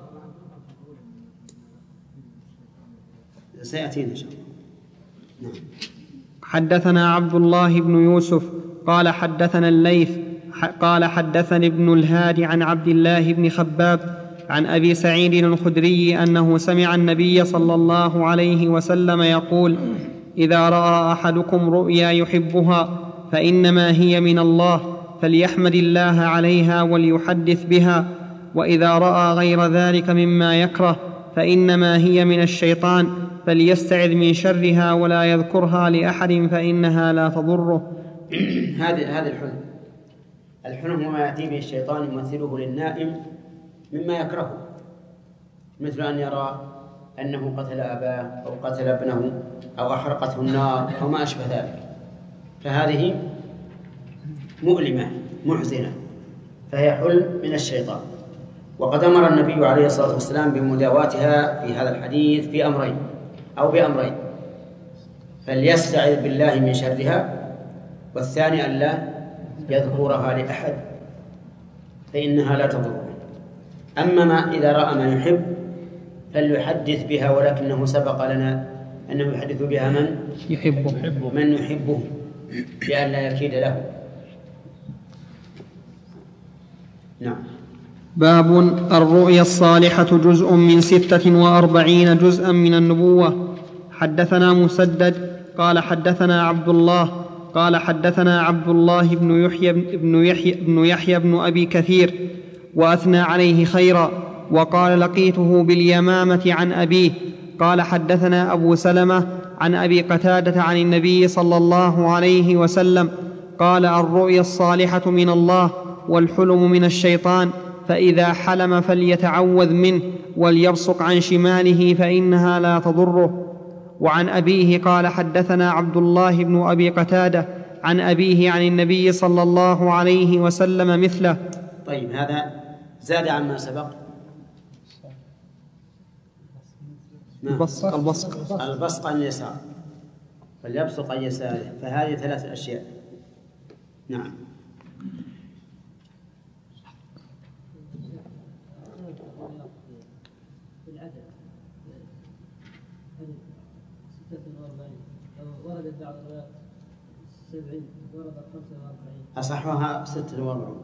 سيأتينا إن شاء الله. نعم. حدثنا عبد الله بن يوسف قال حدثنا الليث قال حدثني ابن الهادي عن عبد الله بن خباب عن أبي سعيد الخدري أنه سمع النبي صلى الله عليه وسلم يقول: إذا رأى أحدكم رؤيا يحبها فإنما هي من الله فليحمد الله عليها وليحدث بها، وإذا رأى غير ذلك مما يكره فإنما هي من الشيطان فليستعذ من شرها ولا يذكرها لأحد فإنها لا تضره. هذا هذا الحلم. الحلم هو ما يأتي به الشيطان يمثله للنائم مما يكرهه، مثل أن يرى أنه قتل أباه أو قتل ابنه أو أحرقته النار أو ما أشبه ذلك، فهذه مؤلمة محزنة فهي حلم من الشيطان. وقد أمر النبي عليه الصلاة والسلام بمداواتها في هذا الحديث في أمرين أو بأمرين: فليستعذ بالله من شرها، والثاني أن لا يذكرها لأحد فإنها لا تضره. أما ما إذا رأى ما يحب فليحدث بها، ولكنه سبق لنا أنه يحدث بها من يحبه من يحبه لأن لا يكيد له. نعم. باب الرؤيا الصالحة جزء من ستة وأربعين جزءا من النبوة. حدثنا مسدد قال حدثنا عبد الله قال حدثنا عبد الله بن يحيى بن يحيى بن يحيى بن أبي كثير وأثنى عليه خيرا، وقال لقيته باليمامة عن أبيه. قال حدثنا أبو سلمة عن أبي قتادة عن النبي صلى الله عليه وسلم قال: الرؤيا الصالحة من الله والحلم من الشيطان، فإذا حلم فليتعوذ منه وليبصق عن شماله فإنها لا تضره. وعن أبيه قال حدثنا عبد الله بن أبي قتادة عن أبيه عن النبي صلى الله عليه وسلم مثله. طيب، هذا زاد عما سبق. البصق البصق البصق عن اليسار فليبصق عن يساره، فهذه ثلاث أشياء. نعم. وردت بعض الروايات سبعين، وردت خمسة وأربعين، أصحها ستة وأربعين.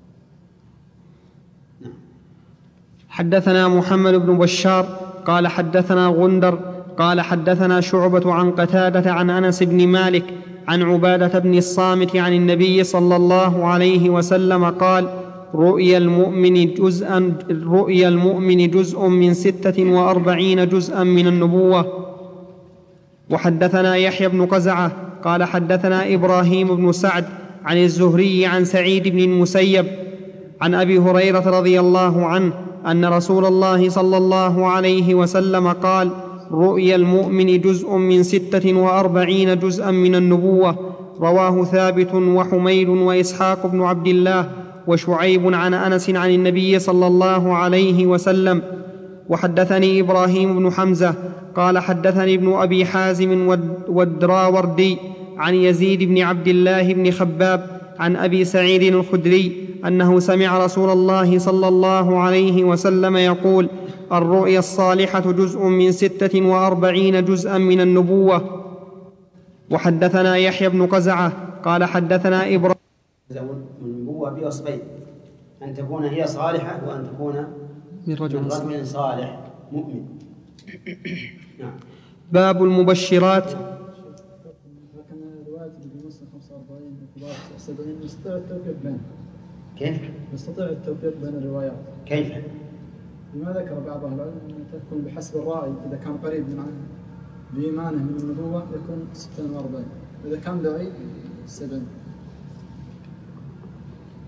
نعم. حدثنا محمد بن بشار قال حدثنا غندر قال حدثنا شعبة عن قتادة عن أنس بن مالك عن عبادة بن الصامت عن النبي صلى الله عليه وسلم قال: رؤيا المؤمن جزءا رؤيا المؤمن جزء من ستة وأربعين جزءا من النبوة. وحدثنا يحيى بن قزعة قال حدثنا إبراهيم بن سعد عن الزهري عن سعيد بن المسيب عن أبي هريرة رضي الله عنه أن رسول الله صلى الله عليه وسلم قال: رؤيا المؤمن جزء من ستة وأربعين جزءا من النبوة. رواه ثابت وحميد وإسحاق بن عبد الله وشعيب عن أنس عن النبي صلى الله عليه وسلم. وحدثني إبراهيم بن حمزة قال حدثني ابن أبي حازم والدراوردي عن يزيد بن عبد الله بن خباب عن أبي سعيد الخدري أنه سمع رسول الله صلى الله عليه وسلم يقول: الرؤيا الصالحة جزء من ستة وأربعين جزءا من النبوة. وحدثنا يحيى بن قزعة قال حدثنا إبراهيم. النبوة بوصفين: أن تكون هي صالحة وأن تكون من رجل, من رجل صالح مؤمن. نعم. باب المبشرات. لكن رواية ابن مسلم خمسة وأربعين وسبعين يستطيع التوفيق بين كيف؟ يستطيع التوفيق بين الروايات. كيف؟ لما ذكر بعض أهل العلم أن تكون بحسب الراعي، إذا كان قريب من بإيمانه من النبوة يكون ستة وأربعين، إذا كان بعيد سبعين.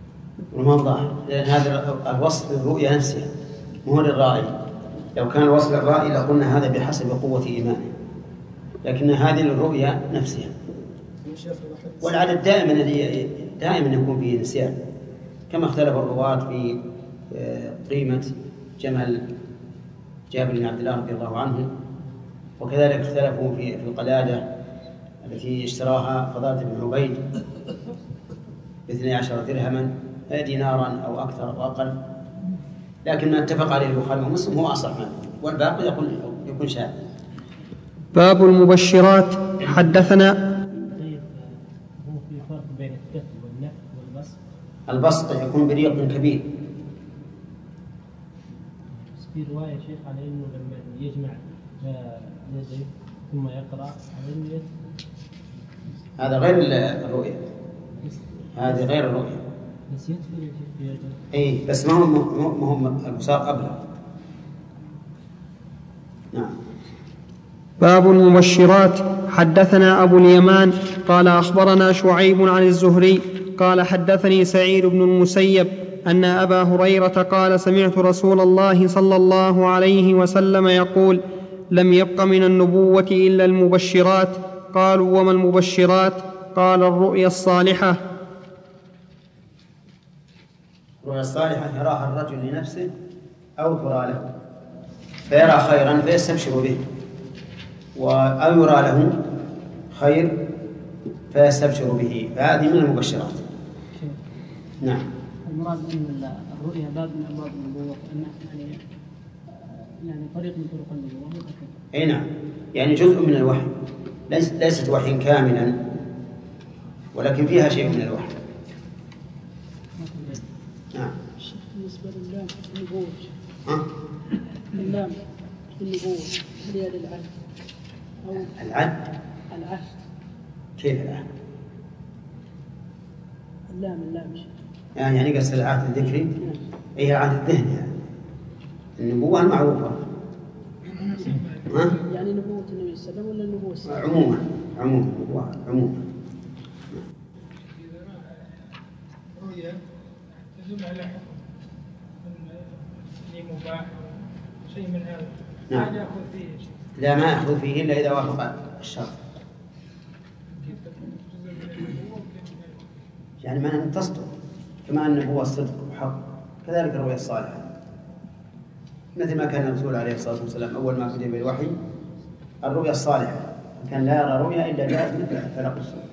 وما ظاهر، لأن هذا الوصف للرؤيا نفسها مو للرائي. لو كان الوصف للرائي لقلنا هذا بحسب قوة إيمانه، لكن هذه للرؤيا نفسها. والعدد دائما دائما يكون فيه نسيان، كما اختلف الرواة في قيمة جمل جابر بن عبد الله رضي الله عنه، وكذلك اختلفوا في القلادة التي اشتراها فضالة بن عبيد باثني عشر درهما دينارا أو أكثر أو أقل، لكن ما اتفق عليه البخاري ومسلم هو أصح منه، والباقي يقول يكون شاذ. باب المبشرات. حدثنا. هو في فرق بين الكتب والنفخ والبسط؟ البسط يكون بريق كبير. في رواية شيخ على إنه لما يجمع يديه ثم يقرأ على إنه هذا غير الرؤية، هذه غير الرؤية. نسيت في يده. إيه بس ما هو ما هو المساق أبلغ. نعم. باب المبشرات. حدثنا أبو اليمان قال أخبرنا شعيب عن الزهري قال حدثني سعيد بن المسيب أن أبا هريرة قال سمعت رسول الله صلى الله عليه وسلم يقول لم يبق من النبوة إلا المبشرات. قالوا وما المبشرات؟ قال الرؤيا الصالحة. الرؤيا الصالحة يراها الرجل لنفسه أو ترى له، فيرى خيرا فيستبشر به، أو يرى له خير فيستبشر به، فهذه من المبشرات. نعم. المراد أن الرؤيا باب من أبواب النبوة، أن يعني يعني طريق من طرق النبوة. أي نعم، يعني جزء من الوحي، ليست وحيا كاملا ولكن فيها شيء من الوحي. نعم. بالنسبة للام النبوة. ها؟ اللام النبوة هي للعهد أو العهد. العهد. كيف العهد؟ اللام اللام يعني يعني قصد العهد الذكري؟ أي العهد الذهني يعني. النبوة المعروفة. ها؟ يعني نبوة النبي صلى الله عليه وسلم ولا النبوة السابقة؟ عموما عموما نبوة عموما. رؤيا تدل على حكم من مباح شيء من هذا. نعم. لا يأخذ فيه شيء. لا ما يأخذ فيه إلا إذا وافق الشرط. يعني ما أن تصدق، كما أن النبوة الصدق وحق، كذلك الرؤيا الصالحة. مثل ما كان الرسول عليه الصلاة والسلام أول ما بدأ بالوحي الرؤيا الصالحة، كان لا يرى رؤيا إلا جاءت مثل فلق الصدق.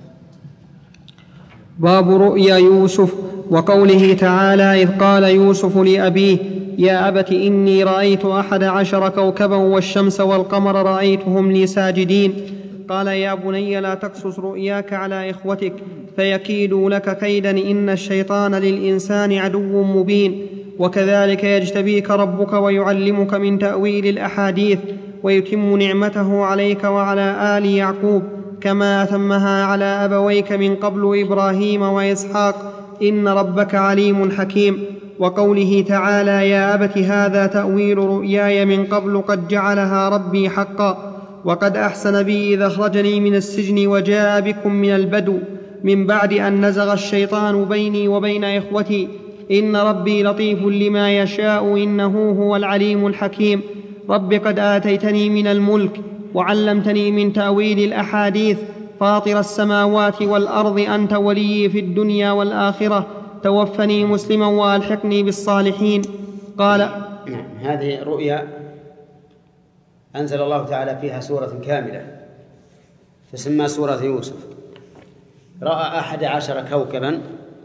باب رؤيا يوسف وقوله تعالى إذ قال يوسف لأبيه يا أبت إني رأيت أحد عشر كوكبا والشمس والقمر رأيتهم لي ساجدين. قال يا بني لا تقصص رؤياك على إخوتك فيكيدوا لك كيدا إن الشيطان للإنسان عدو مبين. وكذلك يجتبيك ربك ويعلمك من تأويل الأحاديث ويتم نعمته عليك وعلى آل يعقوب كما أتمها على أبويك من قبل إبراهيم وإسحاق إن ربك عليم حكيم. وقوله تعالى يا أبت هذا تأويل رؤياي من قبل قد جعلها ربي حقا وقد أحسن بي إذا أخرجني من السجن وجاء بكم من البدو من بعد أن نزغ الشيطان بيني وبين إخوتي إن ربي لطيف لما يشاء إنه هو العليم الحكيم. رب قد آتيتني من الملك وعلمتني من تأويل الأحاديث فاطر السماوات والأرض أنت ولي في الدنيا والآخرة توفني مسلما وألحقني بالصالحين. قال نعم. هذه رؤيا أنزل الله تعالى فيها سورة كاملة تسمى سورة يوسف. رأى أحد عشر كوكبا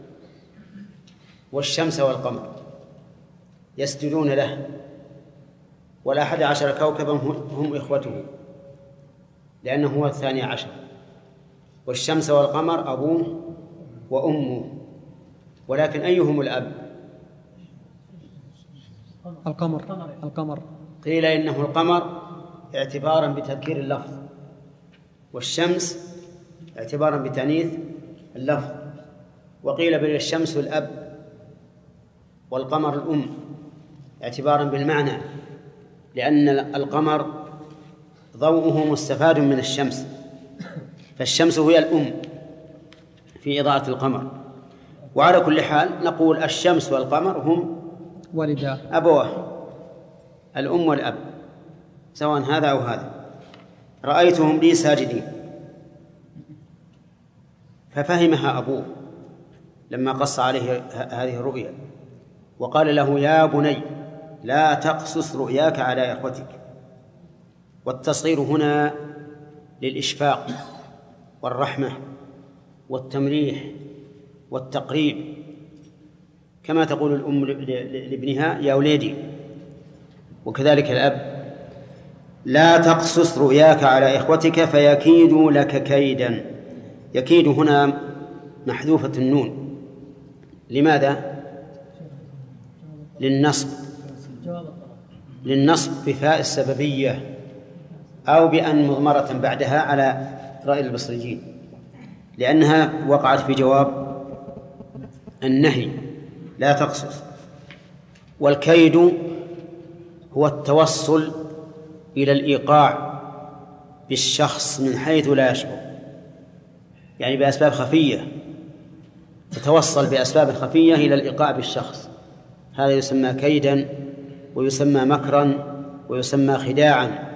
والشمس والقمر يسجدون له، والأحد عشر كوكبا هم إخوته لأنه هو الثاني عشر، والشمس والقمر أبوه وأمه، ولكن أيهم الأب؟ القمر. القمر قيل إنه القمر اعتبارا بتذكير اللفظ، والشمس اعتبارا بتأنيث اللفظ، وقيل بل الشمس الأب والقمر الأم اعتبارا بالمعنى، لأن القمر ضوءه مستفاد من الشمس، فالشمس هي الأم في إضاءة القمر، وعلى كل حال نقول الشمس والقمر هم والدا أبواه، الأم والأب، سواء هذا أو هذا. رأيتهم لي ساجدين، ففهمها أبوه لما قص عليه هذه الرؤيا وقال له: يا بني لا تقصص رؤياك على إخوتك. والتصغير هنا للإشفاق والرحمة والتمريح والتقريب، كما تقول الأم لابنها: يا وليدي. وكذلك الأب: لا تقصص رؤياك على إخوتك فيكيدوا لك كيدا. يكيد هنا محذوفة النون، لماذا؟ للنصب، للنصب بفاء السببية أو بأن مضمرة بعدها على رأي البصريين، لأنها وقعت في جواب النهي: لا تقصص. والكيد هو التوصل إلى الإيقاع بالشخص من حيث لا يشعر، يعني بأسباب خفية، تتوصل بأسباب خفية إلى الإيقاع بالشخص، هذا يسمى كيدا ويسمى مكرا ويسمى خداعا.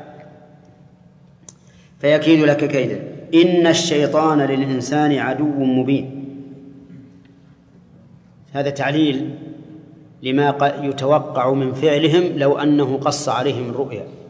فيكيد لك كيدا. إن الشيطان للإنسان عدو مبين. هذا تعليل لما يتوقع من فعلهم لو أنه قص عليهم الرؤيا.